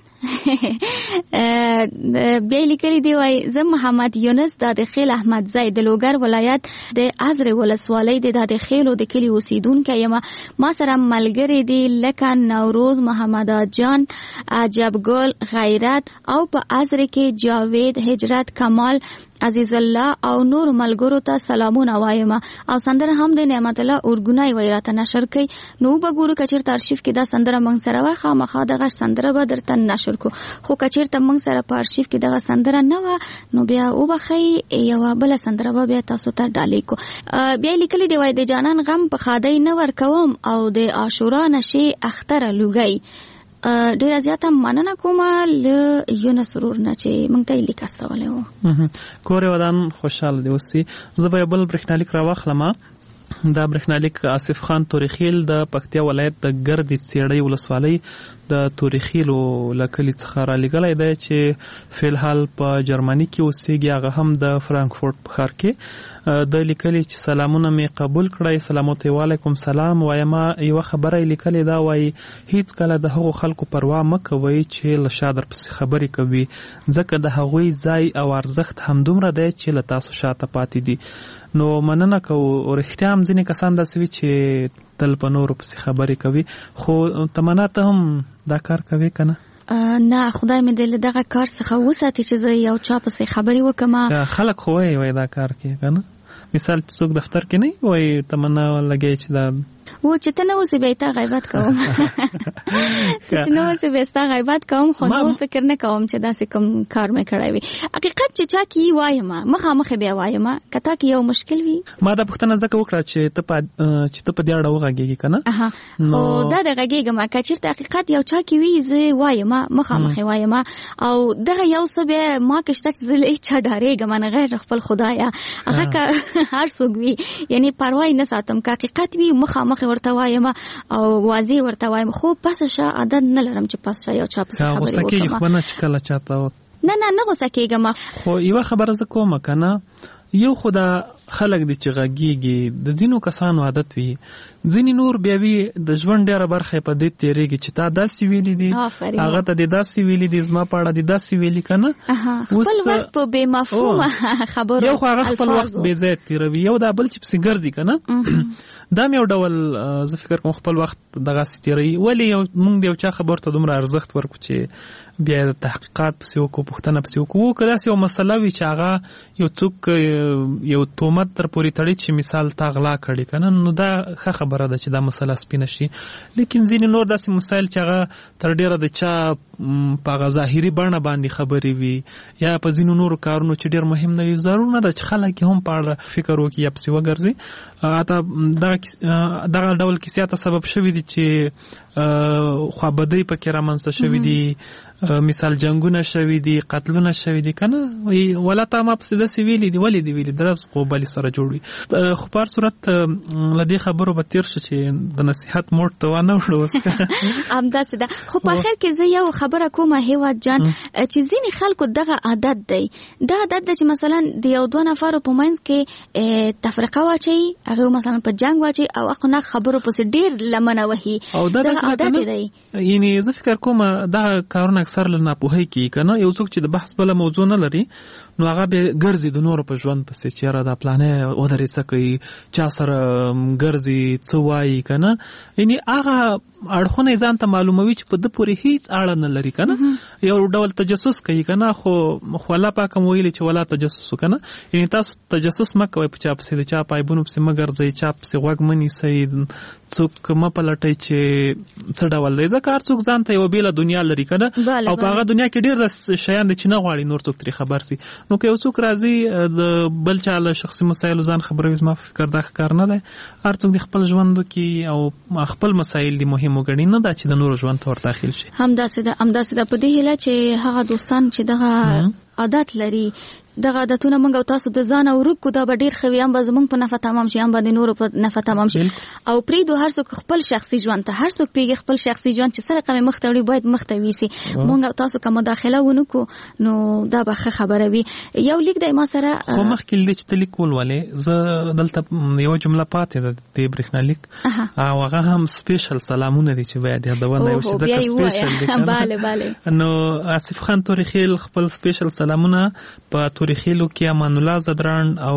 بیا لیکلی دی وای زه محمد یونس د خیل احمد زی د لوګر ولایت د ازر ولسوالۍ د د خیلو د کلی اوسیدونکو یم. ما سره ملګری دی لکه نوروز محمد جان عجب ګل غیرت او په ازر کې جاوید هجرت کمال عزیز الله او نور ملګرو ته سلامونه وایم. او سندره هم د نعمت الله اورګونای ویراته نشر کړي. نو وګورو کچیر ترشیف کې دا سندره مونږ سره واخا مخه دغه سندره به درته نشر کو. خو کچیر ته مونږ سره په ارشیف کې دغه سندره نه و نو بیا وبخی یو بل سندره به بیا تاسو ته ډالې کو. بیا لیکلي دی وای د جانان غم په خادای نه ور کوم او د عاشورا نشي اختر لوګي. ډیر زیاته مننه کوم له یونس رور نه چې مونږ ته لیک استولې وو.
کور ودان خوشاله دی اوسې. زه به بل برېښنالیک راوخلم. دا برېښنالیک آصف خان تورخیل د پکتیا ولایت د ګردې څېړۍ ولسوالۍ د تورخیلو لکلي څخه را لېږلی دی چې فلحال په جرمني کې اوسېږي. هغه هم د فرانکفورټ په ښار کې د لیکلي چې سلامونه مې قبول کړئ. سلامو ته وعلیکم سلام وایم. یوه خبره یې لیکلې دا وایي هیڅ کله د هغو خلکو پروا مه کوئ چې له شا در پسې خبرې کوي، ځکه د هغوی ځای او ارزښت همدومره دی چې له تاسو شاته پاتې دي. نو مننه کوو. رښتیا هم ځینې کسان داسې وي چې تل په نورو پسې خبرې کوي. خو تمنا ته هم دا کار کوي که نه؟
نه خدای مې دې له دغه کار څخه وساتي چې زه یو چا پسې خبرې وکړم.
خلک خو وایي وایي دا کار کوي که نه؟ مثال څوک دفتر کې نه وای تمنا لګی چې دا
و چې ته نه اوسې بیا تا غیبت کوم چې نه اوسې بیا ستا غیبت کوم خو نور فکر نه کوم چې داسې کوم کار مې کړی وي حقیقت چې چا کې وایم مخامخ بیا وایم کته کې یو مشکل وي
ما دا پوښتنه ځکه وکړه چې ته په چې ته په دې اړه وغږېږي که نه
خو دا د غږېږم که چېرته حقیقت یو چا کې وي زه وایم مخامخ وایم او دغه یو څه بیا ما کې شته چې زه له هېچا ډارېږم نه غیر خپل خدایه هغه که هر څوک وي یعنې پروا یې نه ساتم که حقیقت وي مخامخ ورته وایم او واضح ورته وایم خو پس شه عادت نه لرم چې پس شه یو چا پسې خبرې وکړم
غوسه کېږي خو نه چې کله چاته
نه نه نه غوسه کېږم
خو یوه خبره زه کوم که نه یو خو دا خلک دي چې غږېږي د ځینو کسانو عادت وي ځینې نور بیا وي د ژوند ډېره برخه یې په دې تېرېږي چې تا داسې ویلي دي هغه ته دې داسې ویلي دي زما په اړه دې داسې ویلي که نه
خپل وخت په بې مفهومه خبرو
یو خو هغه خپل وخت بې ځایه تېروي یو دا بل چې پسې ګرځي که نه دا مې یو ډول زه فکر کوم خپل وخت دغسې تېروي ولې یو موږ د یو چا خبرو ته دومره ارزښت ورکړو چې بیا د تحقیقات پسې وکړو پوښتنه پسې وکړو که داسې یو مسله وي چې هغه یو څوک یو تهمت در پورې تړي چې مثال تا غلا کړي که نه نو دا ښه خبره ده چې دا مسله سپینه شي لیکن ځینې نور داسې مسایل چې هغه تر ډېره د چا په هغه ظاهري بڼه باندې خبرې وي یا په ځینو نورو کارونو چې ډېر مهم نه وي ضرور نه ده چې خلک یې هم په اړه فکر وکړي یا پسې وګرځي حتی دغه ډول کیسې ته سبب شوي دي چې خوابدۍ پکې رامنځته شوي دي مثال جنگونه شوي دي قتلونه شوي دي که نه ولا تا ما پسې داسې ویلي دي ولې دې ویلي درز خو بلې سره جوړ وي خو په هر صورت له دې خبرو به تېر شو چې د نصیحت موټ ته وانه وړو
همداسې ده خو په آخر کې زه یو خبره کومه هیواد جان چې ځینې خلکو دغه عادت دی دا عادت دی چې مثلا د یو دوه نفرو په منځ کې تفرقه واچوي هغه مثلا په جنګ واچوي او هغه نه خبرو پسې ډېر لمنه وهي دغه عادت دی
یعنې زه فکر کوم دغه کارونه اکثر له ناپوهۍ کېږي که نه یو څوک چې د بحث بله موضوع نه لري نو هغه بیا ګرځي د نورو په ژوند پسې چې یاره دا پلانی ودرې څه کوي چا سره ګرځي څه وایي که نه یعنې هغه اړخونه یې ځان ته معلوموي چې په ده پورې هیڅ اړه نه لري که نه یو ډول تجسس کوي که نه خو خو الله پاک هم ویلي چې ولا تجسس که نه یعنې تاسو تجسس مه کوئ په چا پسې د چا په عیبونو پسې مه ګرځئ چا پسې غوږ مه نیسئ څوک مه پلټئ چې څه ډول دی ځکه هر څوک ځان ته یوه بېله دنیا لري که نه او په هغه دنیا کې ډېر داسې شیان دي چې نه غواړي نور څوک ترې خبر سي نو که یو څوک راځي د بل چا له شخصي مسایلو ځان خبروي زما فکر دا ښه کار نه دی هر څوک د خپل ژوند کې او خپل مسایل دي مهم وګڼي نه دا چې د نورو ژوند ته ور داخل شي
همداسې ده همداسې ده په دې هیله چې هغه دوستان چې دغه عادت لري دغه عادتونه موږ او تاسو د ځان او روح دا به ډیر خوي هم به زموږ په نفع تمام شي هم به د نورو په نفع تمام شي او پریدو هر څوک خپل شخصي ژوند ته هر څوک پیږي خپل شخصي ژوند چې سره کوم مختوي باید مختوي سي موږ او تاسو کوم مداخله ونکو نو دا به خبره وي یو لیک د ما سره
خو مخکې لیک ته لیکول ولې زه دلته یو جمله پاتې ده د برېښنالیک او هغه هم سپیشل سلامونه دي چې باید یادونه یو شي ځکه سپیشل دي
bale bale
نو آصف خان تورخیل خپل سپیشل سلامونه په تورخیلو کې امان الله زدران او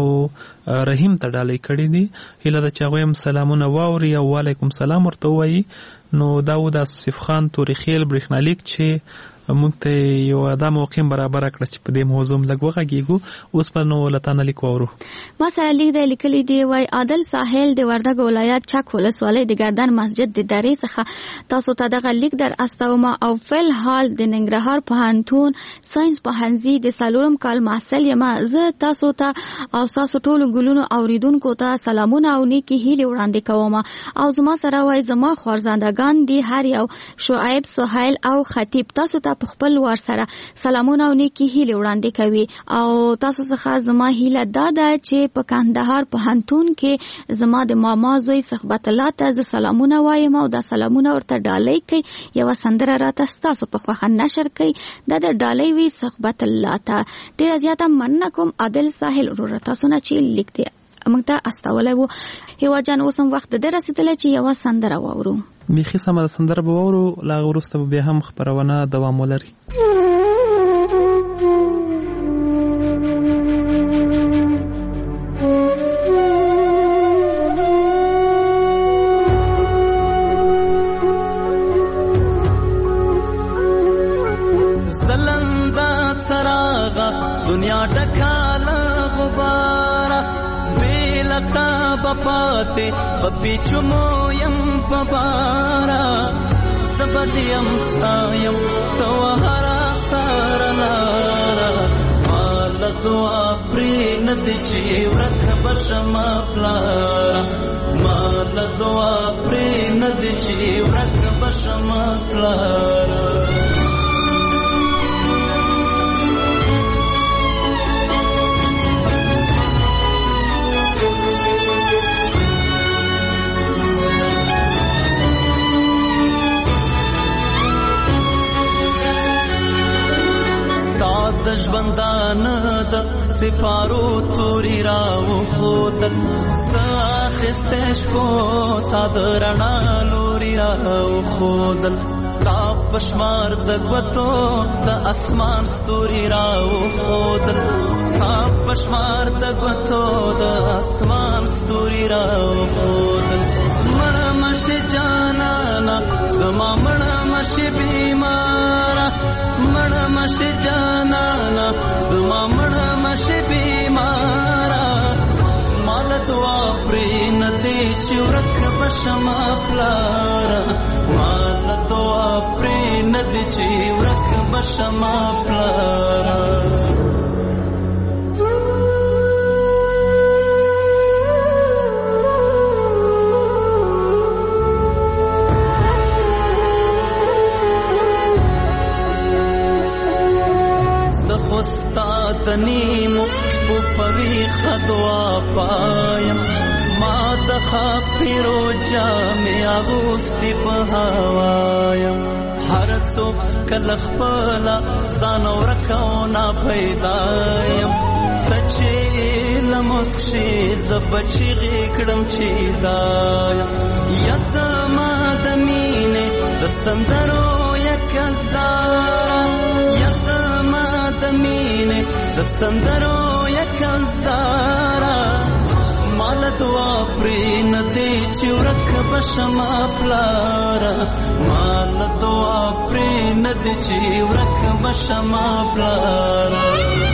رحیم ته ډالۍ کړي دي هیله ده چې هغوی هم سلامونه واوري او وعلیکم سلام ورته ووایي نو دا و د آصف خان تورخیل برېښنالیک چې موږ ته یو دا موقع برابر کړه چې په دې موضوع لږ وغږیږو اوس په نو لتانه لیک وورو
ما سره لیک دی لیکلی دی وای عادل ساحل د وردګ ولایت چک ولسوالۍ د ګردان مسجد د درې څخه تاسو ته دغه لیک در استومه او فل حال د ننګرهار پوهنتون ساينس پوهنځي د سالورم کال محصل یم زه تاسو ته او تاسو ټول ګلونو اوریدونکو ته سلامونه او نیکی هیله وړاندې کوم او زما سره وای زما خوارزندگان دي هر یو شعیب سهیل او خطیب تاسو ته په خپل ور سره سلامونه او نیکی هیله وړاندې کوي او تاسو څخه زما هیله دا ده چې په کندهار پوهنتون کې زما د ماما زوی صحبت الله ته ز سلامونه وایم او دا سلامونه ورته ډالۍ کوي یو سندره راته تاسو په خوخه نشر کوي دا د ډالۍ وی صحبت الله ته ډیر زیاته مننه کوم عادل ساحل ورته تاسو نه چې لیک دی موږ ته استولای وو هیوا جان اوسم وخت د رسیدل چې یو سندره واورو
میخي سمه سندره به واورو لا ورسته به هم خبرونه دوام ولري
زلندا تراغا دنیا ډکاله غبار لقب پاتې پپی چمو یم پبارا زبد یم ستایم تو هرا سارلارا مال دعا پری ندی چی ورک بشم افلارا مال دعا پری ندی چی ورک بشم افلارا د ژوندان د سپارو توري راو خودل ساخستې شپو تا د رڼا لوري راو خودل تا پشمار د غوتو د اسمان ستوري راو خودل تا پشمار د غوتو د اسمان ستوري راو خودل مړه مشه جانانا زما مړه مشه بیمارا مړه مشه جانانا زما مړه مشه بیمارا مال دعا پرې ندی چې ورک بشم افلارا مال دعا پرې ندی چې ورک بشم افلارا استاد نیمو شپو پوی خدوا پایم ما د خاپیرو جامې اغوستې په هوایم هر څوک کله خپله ځان ورکو نه پیدایم ته چې له مسک شې زه به چیغې کړم چې دایم یا زما د مینې د سندرو یکه زاره یا زما د مینې د سندرو یکه زاره مال دعا پرې ندی چې ورک بشم افلاره مال دعا پرې ندی چې ورک بشم افلاره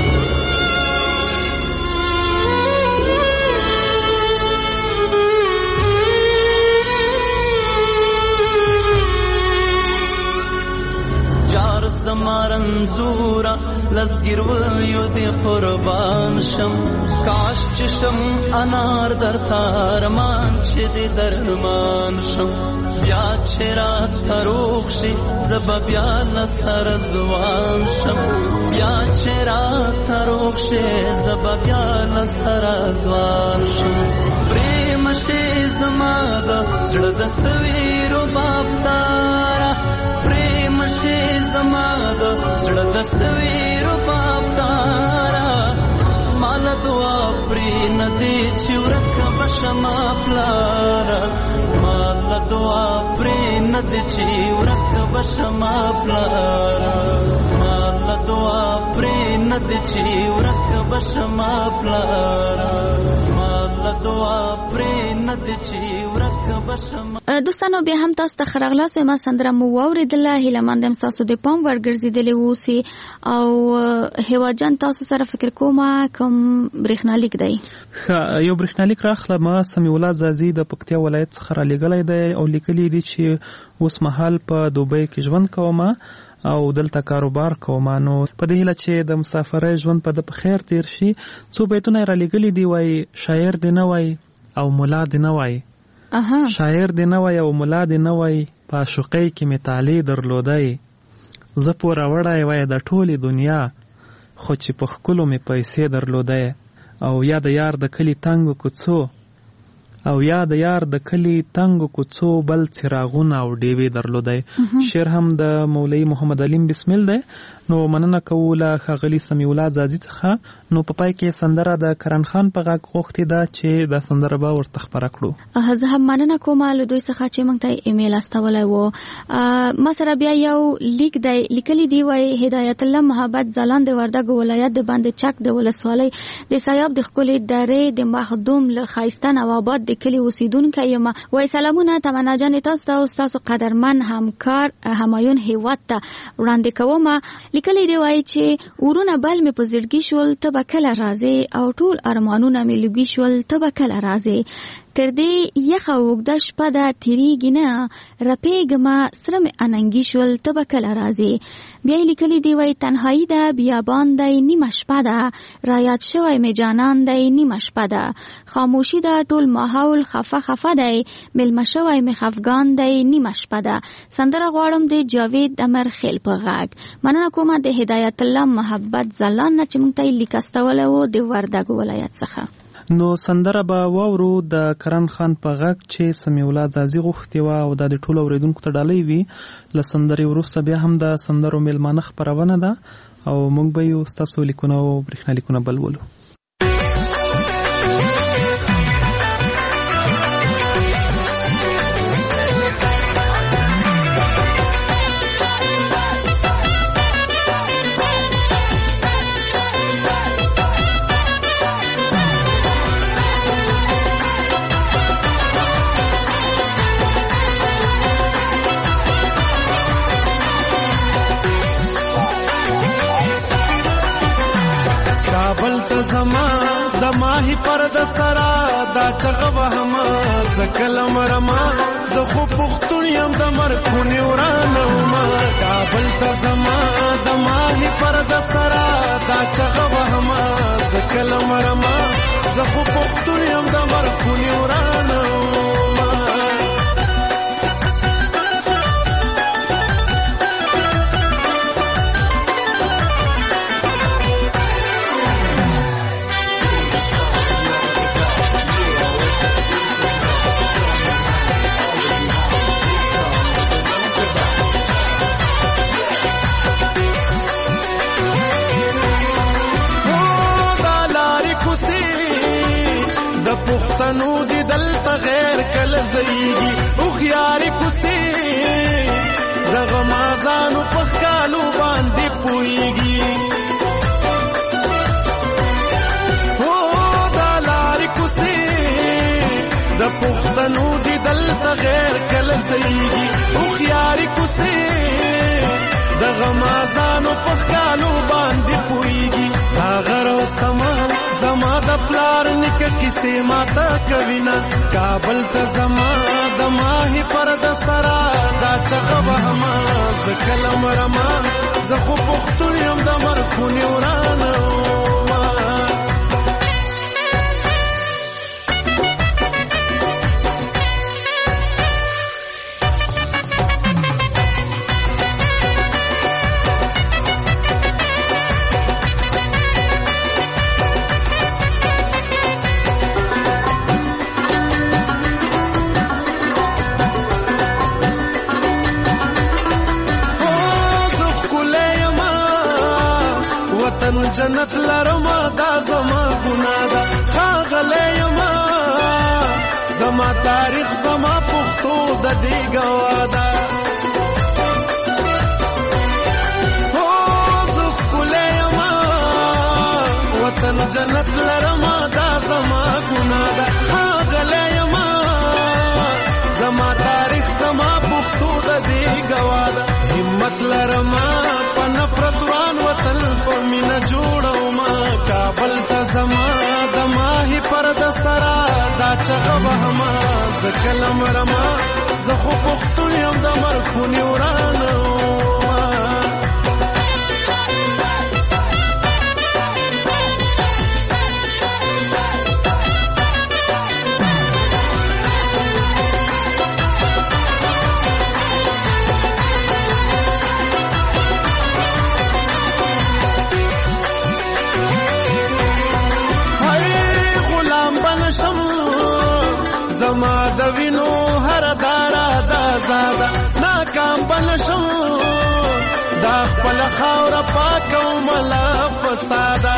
زمارنزورا لزگیر ویو دی قربان شم کاش چشم انار در تارمان چه دی درمان شم بیا چرا تروخ شی زب بیا لسر زوان شم بیا چرا تروخ شی زب بیا لسر زوان شم پریم شی زمادا زړه د سویرو بافتارا پریم شی زمادا زړه د سویرو بافتارا مال دعا پرې ندی چې ورک بشم افلارا مال دعا پرې ندی چې ورک بشم افلارا مال دعا پرې ندی چې ورک بشم افلارا مال دعا پرې ندی چې ورک بشم.
دوستانو بیا هم تاسو ته خراغلاس ما سندره مو واوریدله هیله مندم تاسو د پام ورګرځیدلې اوسئ او هیوا جان تاسو سره فکر کوم کوم برېښنالیک دی
یو برېښنالیک راخله ما سمیع الله زازي د پکتیا ولایت څخه را لېږلی دی او لیکلی دی چې اوس مهال په دوبۍ کې ژوند کوم او دلته کاروبار کوم نو په دې هیله چې د مسافرۍ ژوند په د په خیر تیر شي څو بیتونه یې را لېږلي دي وایي شاعر دې نه وای او ملا دې نه وای شاعر دې نه وای او ملا دې نه وای په عاشقۍ کې مې طالع درلودی زه پوره وړی وای د ټولې دنیا خو چې په ښکلو مې پیسې درلودی او یا د یار د کلي تنګو کوڅو او یا د یار د کلي تنګو کوڅو بل څراغونه او ډیوې درلودی. شعر هم د مولوي محمد علیم بسمل دی. نو مننه کوو له ښاغلي سمیع الله زازي څخه. نو په پای کې سندره د کرن خان په غږ غوښتې ده چې دا سندره به ورته خپره کړو.
زه هم مننه کوم له دوی څخه چې موږ ته ایمیل استولی و. ما سره بیا یو لیک دی لیکلی دی وایي هدایت الله محبت ځلان د وردګو ولایت د بند چک د ولسوالۍ د سیاب د ښکلې درې د مخدوم له ښایسته نوابات د کلی اوسیدونکو یم. وای سلامونه تمنا جان تاسو ته او تاسو قدرمن همکار همایون هیواد ته وړاندې کوم. لیکلي دی وای چې ورونه بل مې په زړګي شول ته به کله راځې او ټول ارمانونه مې لږي شول ته به کله راځې. تر دې یخه اوږده شپه ده تیریږي نه رپېږمه سره مې اننګي شول ته به کله راځې. بیا یې لیکلي دی وای تنهایي ده بیابان دی نیمه شپه ده رایاد شوی مې جانان دی نیمه شپه ده خاموشي ده ټول ماحول خفه خفه دی مېلمه شوی مې خفګان دی نیمه شپه ده. سندره غواړم د جاوید امر خیل په غږ. مننه کومه د هدایت الله محبت زلان نه چې موږ ته یې لیک استولی و د وردګو ولایت څخه.
نو سندره به واورو د کرن خان په غږ چې سمیع الله ځاځي غوښتې وه او دا د ټولو اورېدونکو ته ډالۍ وي. له سندرې وروسته بیا هم د سندرو میلمانه خپرونه ده او موږ به یو ستاسو لیکونه او برېښنا لیکونه بل ولو.
زما د ماهی پر د سرا دا چغه وهما زکلم رما زه خو پختون یم د مرخونی ورانه ما کابل ته زما د ماهی پر د سرا دا چغه وهما زکلم رما زه خو پختون یم د مرخونی ورانه پښتنو دی دلته غیر کله زیږي او خياري کوسي دغه مازانو په کالو باندې پويږي او دا لاري کوسي د پښتنو دی دلته غیر کله زیږي او خياري کوسي دغه مازانو په کالو باندې پويږي هغه رو سما زما د پلار نک کیسه ماتا کوینا کابل ته زما د ماهی پر د سرا دا چغه وهما زکلم رما زه خو پختون یم د مرخونی ورانه جنت لرما دا زما ګناه ده خاغلی یما زما تاریخ زما پښتو د دې ګواه ده هو زه ښکلی یما وطن جنت لرما دا زما ګناه ده خاغلی یما زما تاریخ زما پښتو د دې ګواه ده همت لرما په نفرت وران وطن په مینه جوړو ما کابل ته زما د ماهی پر د سرا دا چغه وهما زکلم رما زه خو پختون یم د مرخونی ورانه زما د وینو هر دارا دا زاده ناکام بنشم دا خپل خاور پاکو ملا فساده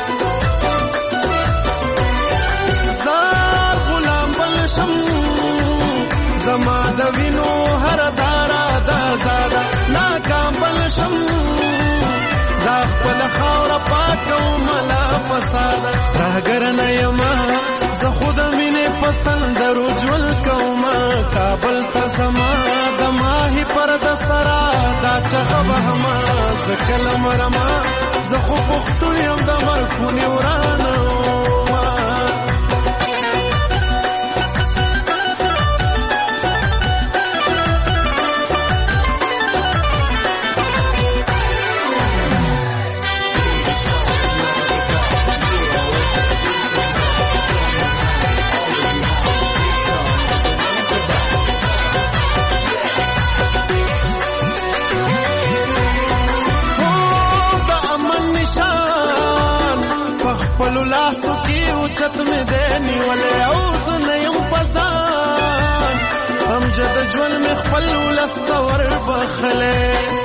زار غلام بنشم زما د وینو هر دارا دا زاده ناکام بنشم دا خپل خاور پاکو ملا فساده راګر نه یما زه خود مینه پسند رجول کوما کابل ته زما د ماهی پر د سرا دا چغه وهما زکل مرما زه خو پختون یم د مرخونی ورانه پلو لاسو کی اوچت میں دینی والے عوض نیم پزان ہم جد جون میں خپلو لستور بخلے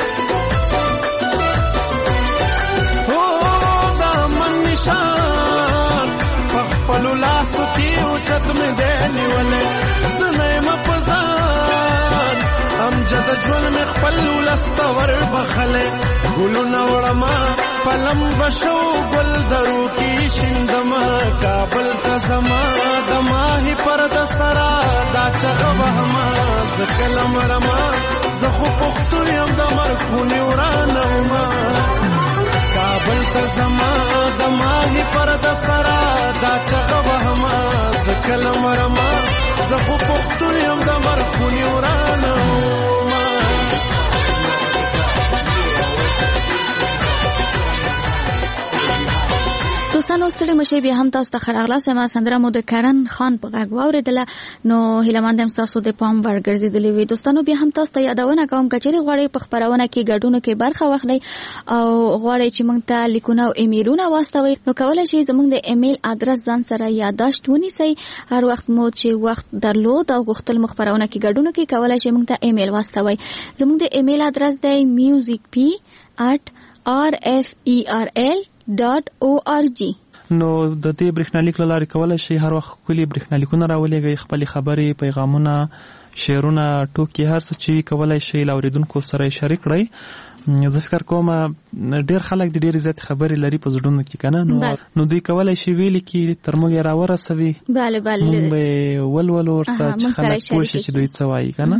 او دا من نشان پلو لاسو کی اوچت میں دینی والے نیم پزان ہم جد جون میں خپلو لستور بخلے گلو نوڑما پلم بشو گل درو کی شندما کابل تزما دماہی پر دسرا دا چغوہما زکلم رما زخو پختو یم دمر خونی ورانوما کابل تزما دماہی پر دسرا دا چغوہما زکلم رما زخو پختو یم دمر خونی ورانوما
دوستانو ستړي مشه بیا هم تاسو ته خراغلاس ما سندره مو د کرن خان په غږ واوریدله نو هیلمند هم تاسو د پام ورګرځیدلې وي. دوستانو بیا هم تاسو ته یادونه کوم کچېری غواړي په خبرونه کې ګډون کې برخه واخلئ او غواړي چې موږ ته لیکونه او ایمیلونه واستوي نو کولای شئ زموږ د ایمیل ادرس ځان سره یادداشت ونیسئ. هر وخت مو چې وخت درلود او غوښتل مخبرونه کې ګډون کې کولای شئ موږ ته ایمیل واستوي. زموږ د ایمیل ادرس دی musicp at r f e r l dot org.
نو د دې برېښنالیک لارې کولای شي هر وخت کلی برېښنالیکونه راولېږئ خپل خبرې پیغامونه شعرونه ټوکې هر څه چې کولای شي لاوریدونکو سره شریک کړئ. زه فکر کوم ډېر خلک د ډېر زیات خبرې لري په زړونو کې کنه نو نو دوی کولای شي ویلي کې تر موږ راورسوي
bale bale
موږ ولول ورته چې خلک پوه شي چې دوی څه وایي کنه.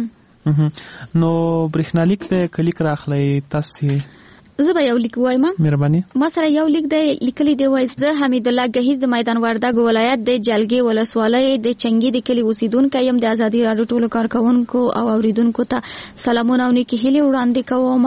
نو برېښنالیک ته کلیک راخلئ تاسو
زه به یو لیک وایم
مهرباني
ما سره یو لیک دی لیکلی دی وای زه حمید الله گهیز د میدان وردګ ولایت د جلګي ولسوالۍ د چنګي د کلی اوسیدونکو یم. د ازادي راډیو ټولو کارکونکو او اوریدونکو ته سلامونه او نیکی هیله وړاندې کوم.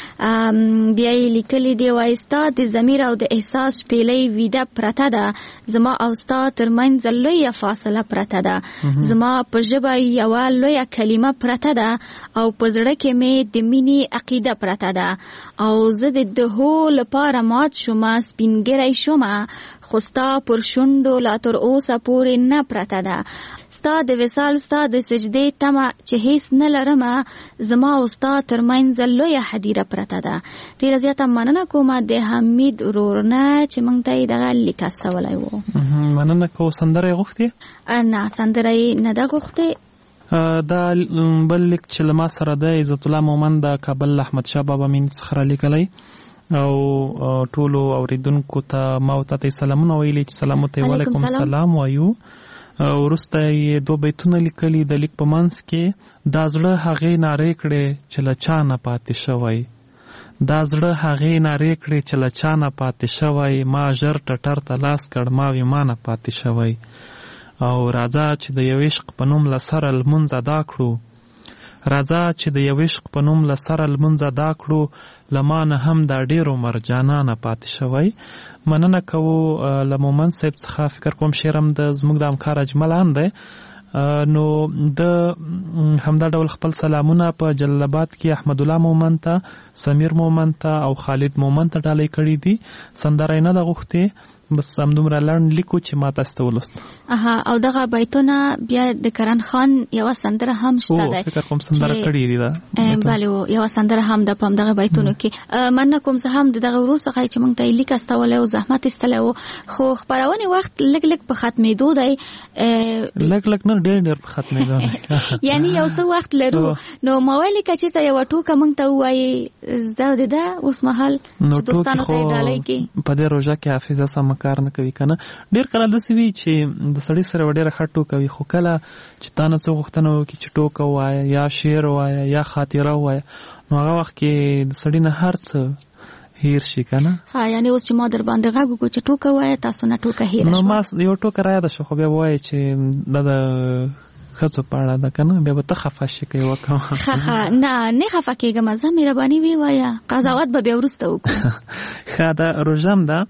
بیا لیکلی دی وای ستا د ضمیر او د احساس پیلې ویده پرته ده زما او ستا ترمنځ لویه فاصله پرته ده زما په ژبه یو لویه کلمه پرته ده او په زړه کې مې د مینې عقیده پرته ده او زه د دهو لپاره مات شوم سپینګری شوم خو ستا پر شونډو لا تر اوسه پورې نه پرته ده ستا د وصال ستا د سجدې تمه چې هیڅ نه لرم زما او ستا ترمنځ لویه حدیره پرته ده. ډېره زیاته مننه کوم د حمید ورور نه چې موږ ته یې دغه لیک استولی و.
مننه کوم سندره یې غوښتې؟
نه سندره یې نه ده غوښتې.
دا بل لیک چې له ما سره دی عزت الله مومن د کابل احمد شاه بابا مین څخه رالیکلی او ټولو اوریدونکو ته ما ورته سلامونه ویلي چې سلام ته وعلیکم سلام وایو. وروسته یې دوه بیتونه لیکلي د لیک په منځ کې دا زړه هغې نارې کړې چې له چا نه پاتې شوی دا زړه هغې نارې کړې چې له چا نه پاتې شوی ما ژر ټټر ته لاس کړ ما وی ما نه پاتې شوی او راځه چې د یو عشق په نوم له سره لمونځ ادا کړو راځه چې د یو عشق په نوم له سره لمونځ ادا کړو له ما نه هم دا ډېر عمر جانانه پاتې شوی. مننه کوو له مومن صاحب څخه فکر کوم شعر هم د زموږ د همکار اجملان دی نو د همدا ډول خپل سلامونه په جلال آباد کې احمد الله مومن ته سمیر مومن ته او خالد مومن ته ډالۍ کړي دي. سندره نه د غوښتې بس همدومره لړن لیکو چې ما تاسو ته ولوست.
اها او دغه بیتونه بیا د کرن خان یو سندره هم شته ده
فکر کوم سندره کړي دي دا
بله یو سندره هم د پام دغه بیتونو کې مننه کوم زه هم دغه ورور څخه چې موږ ته لیک استولې او زحمت استلې خو خبرونه وخت لګ لګ په ختمېدو دی
لګ لګ نه ډېر ډېر په ختمېدو
یعنی یو څه وخت لرو نو موالي کچې ته یو ټوکه موږ ته وایي زده ده اوس مهال چې دوستانو ته ډالۍ کې
په دې روزه کې حافظه سم کار نه کوي کنه. ډیر کله داسې وي چې د سړي سره ډیره ښه ټوکه وي خو کله چې تا نه څه غوښتنه وکړي چې ټوکه ووایه یا شعر ووایه یا خاطره ووایه نو هغه وخت کې د سړي نه هر څه هیر شي کنه.
ها یعنی اوس چې ما در باندې غږ وکړو چې ټوکه وایه تاسو نه ټوکه هیر شو.
نو ما یو ټوکه را یاده شو خو بیا وایي چې دا د ښځو په اړه ده کنه بیا به ته خفه شي که یې وکړم.
ښه ښه نه نه خفه کېږم زه مهرباني ویې وایه قضاوت به بیا وروسته وکړو.
ښه ده روژه ده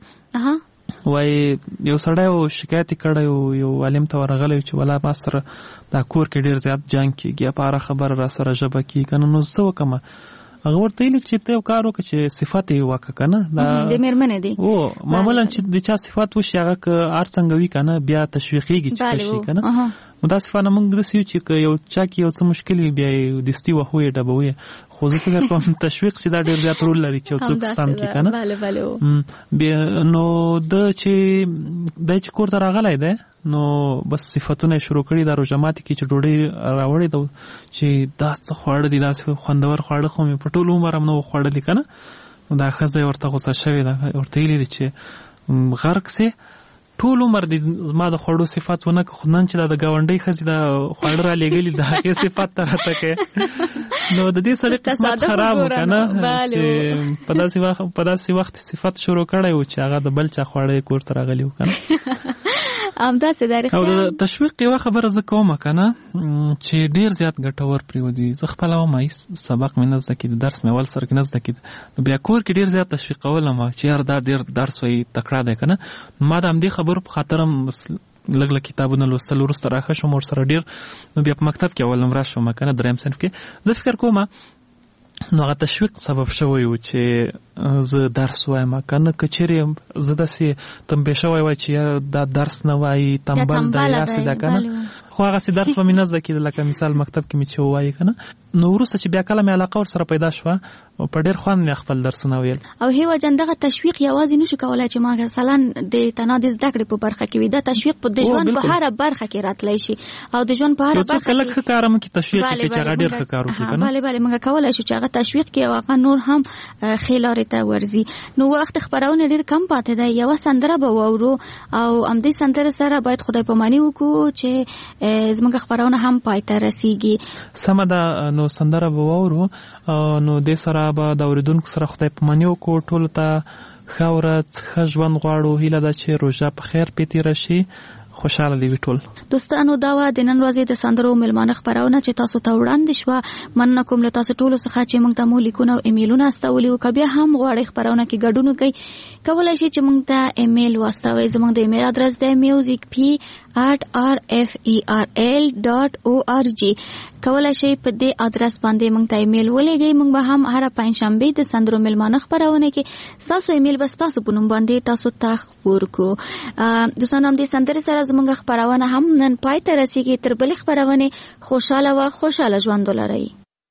وایي یو سړی و شکایت یې کړی یو عالم ته ورغلی چې ولا ما سره دا کور کې ډېر زیات جنګ کېږي په هره خبره را سره ژبه کېږي که نه نو څه وکړم. هغه ورته ویلي چې ته یو کار وکړه چې صفت یې وکړه که نه
د مېرمنې دی
او معمولا چې د چا صفت وشي هغه که هر څنګه وي که نه بیا تشویقېږي چې ښه شي که نه. نو دا صفت نه موږ داسې یو چې که یو چا کې یو څه مشکل وي بیا یې دستي وهو یې ډبوي خو زه فکر کوم تشویق چې دا ډېر زیات رول لري چې یو څوک سم کړي که نه. بیا نو د چې دی چې کور ته راغلی دی نو بس صفتونه شروع کړي دا روژه ماتي کې چې ډوډۍ راوړې ده چې دا څه خواړه دي داسې خوندور خواړه خو مې په ټول عمر هم نه و خوړلي که نه. نو دا ښځه یې ورته غوسه شوې ده ورته ویلي دي چې غرق سې ټول عمر دې زما د خوړو صفت ونه کړه خو نن چې دا د ګاونډۍ ښځې دا خواړه را لېږلي د هغې صفت ته راته کوې نو د دې سړي قسمت خراب و که نه چې په داسې وخت صفت شروع کړی و چې هغه د بل چا خواړه یې کور ته راغلي و که نه.
همداسې دا رښتیا
او د تشویق یوه خبره زه کوم که نه چې ډېر زیات ګټور پرېوځي. زه خپله وم سبق مې نه زده کېده درس مې اول سر کې نه زده کېده نو بیا کور کې ډېر زیات تشویقولم چې یار دا ډېر درس وایي تکړه دی که نه. ما د همدې خبرو په خاطر هم لږ لږ کتابونه لوستل وروسته راښه شوم ورسره ډېر نو بیا په مکتب کې اول نمره شوم که نه دریم صنف کې زه فکر کوم نو هغه تشویق سبب شوی و چې زه درس وایم که نه که چیرې زه داسې تنبیه شوی وای چې دا درس نه وایي تنبل ده یاسې ده که نه خو هغسې درس به مې نه زده کېده لکه مثال مکتب کې مې چې ووایي که نه. نو وروسته چې بیا کله مې علاقه ورسره پیدا شوه په ډېر خوند مې خپل درسونه ویل.
او هیوه جان دغه تشویق یوازې نشو کولی چې ما مثلا د تنها د زده کړې په برخه کې وي دا تشویق په د ژوند په هره برخه کې راتلی شي او د ژوند په هره برخه کې
لږ ښه کار هم کړي تشویق کړي چې هغه ډېر ښه کار وکړي که نه.
بلې بلې موږ کولی شو چې هغه تشویق کړي او هغه نور هم ښې لارې ته ورځي. نو وخت خپرونه ډېر کم پاتې دی یوه سندره به واورو او همدې سندرې سره باید خدای پاماني وکړو چې زموږ خپرونه هم پای ته رسیږي.
سمه ده نو سندره به واورو نو دې سره به د اورېدونکو سره خدای پاماني وکړو. ټولو ته ښه ورځ ښه ژوند غواړو. هیله ده چې روژه په خیر پې تېره شي. خوشاله دې وي ټول.
دوستانو دا وه د نن ورځې د سندرو مېلمانه خپرونه چې تاسو ته وړاندې شوه. مننه کوم له تاسو ټولو څخه چې موږ ته مو لیکونه او ایمیلونه استولي وو. که بیا هم غواړئ خپرونه کې ګډون وکړئ کولی شئ چې موږ ته ایمیل واستوئ. زموږ د ایمیل ادرس دی میوزیک پی at r f e r l dot org. کولی شئ په دې ادرس باندې موږ ته ایمیل ولېږئ. موږ به هم هره پنجشنبې د سندرو مېلمانه خپرونه کې ستاسو ایمیل به ستاسو په نوم باندې تاسو ته خپور کړو. دوستانو همدې سندرې سره زموږ خپرونه هم نن پای ته رسیږي. تر بلې خپرونې خوشحاله و خوشحاله ژوند ولرئ.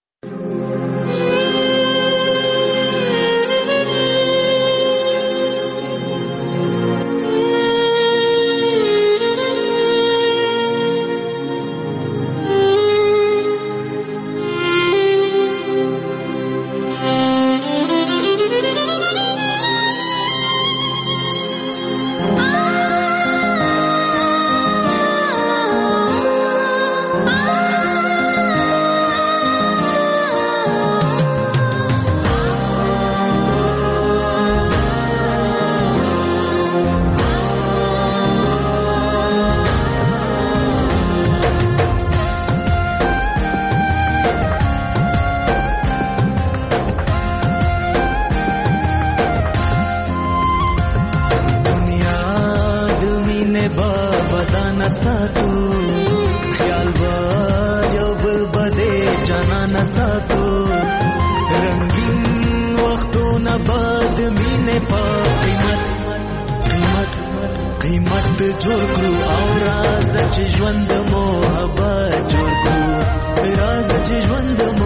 قیمت جوړ کړو او راز چې ژوند محبت جوړ کړو راز چې ژوند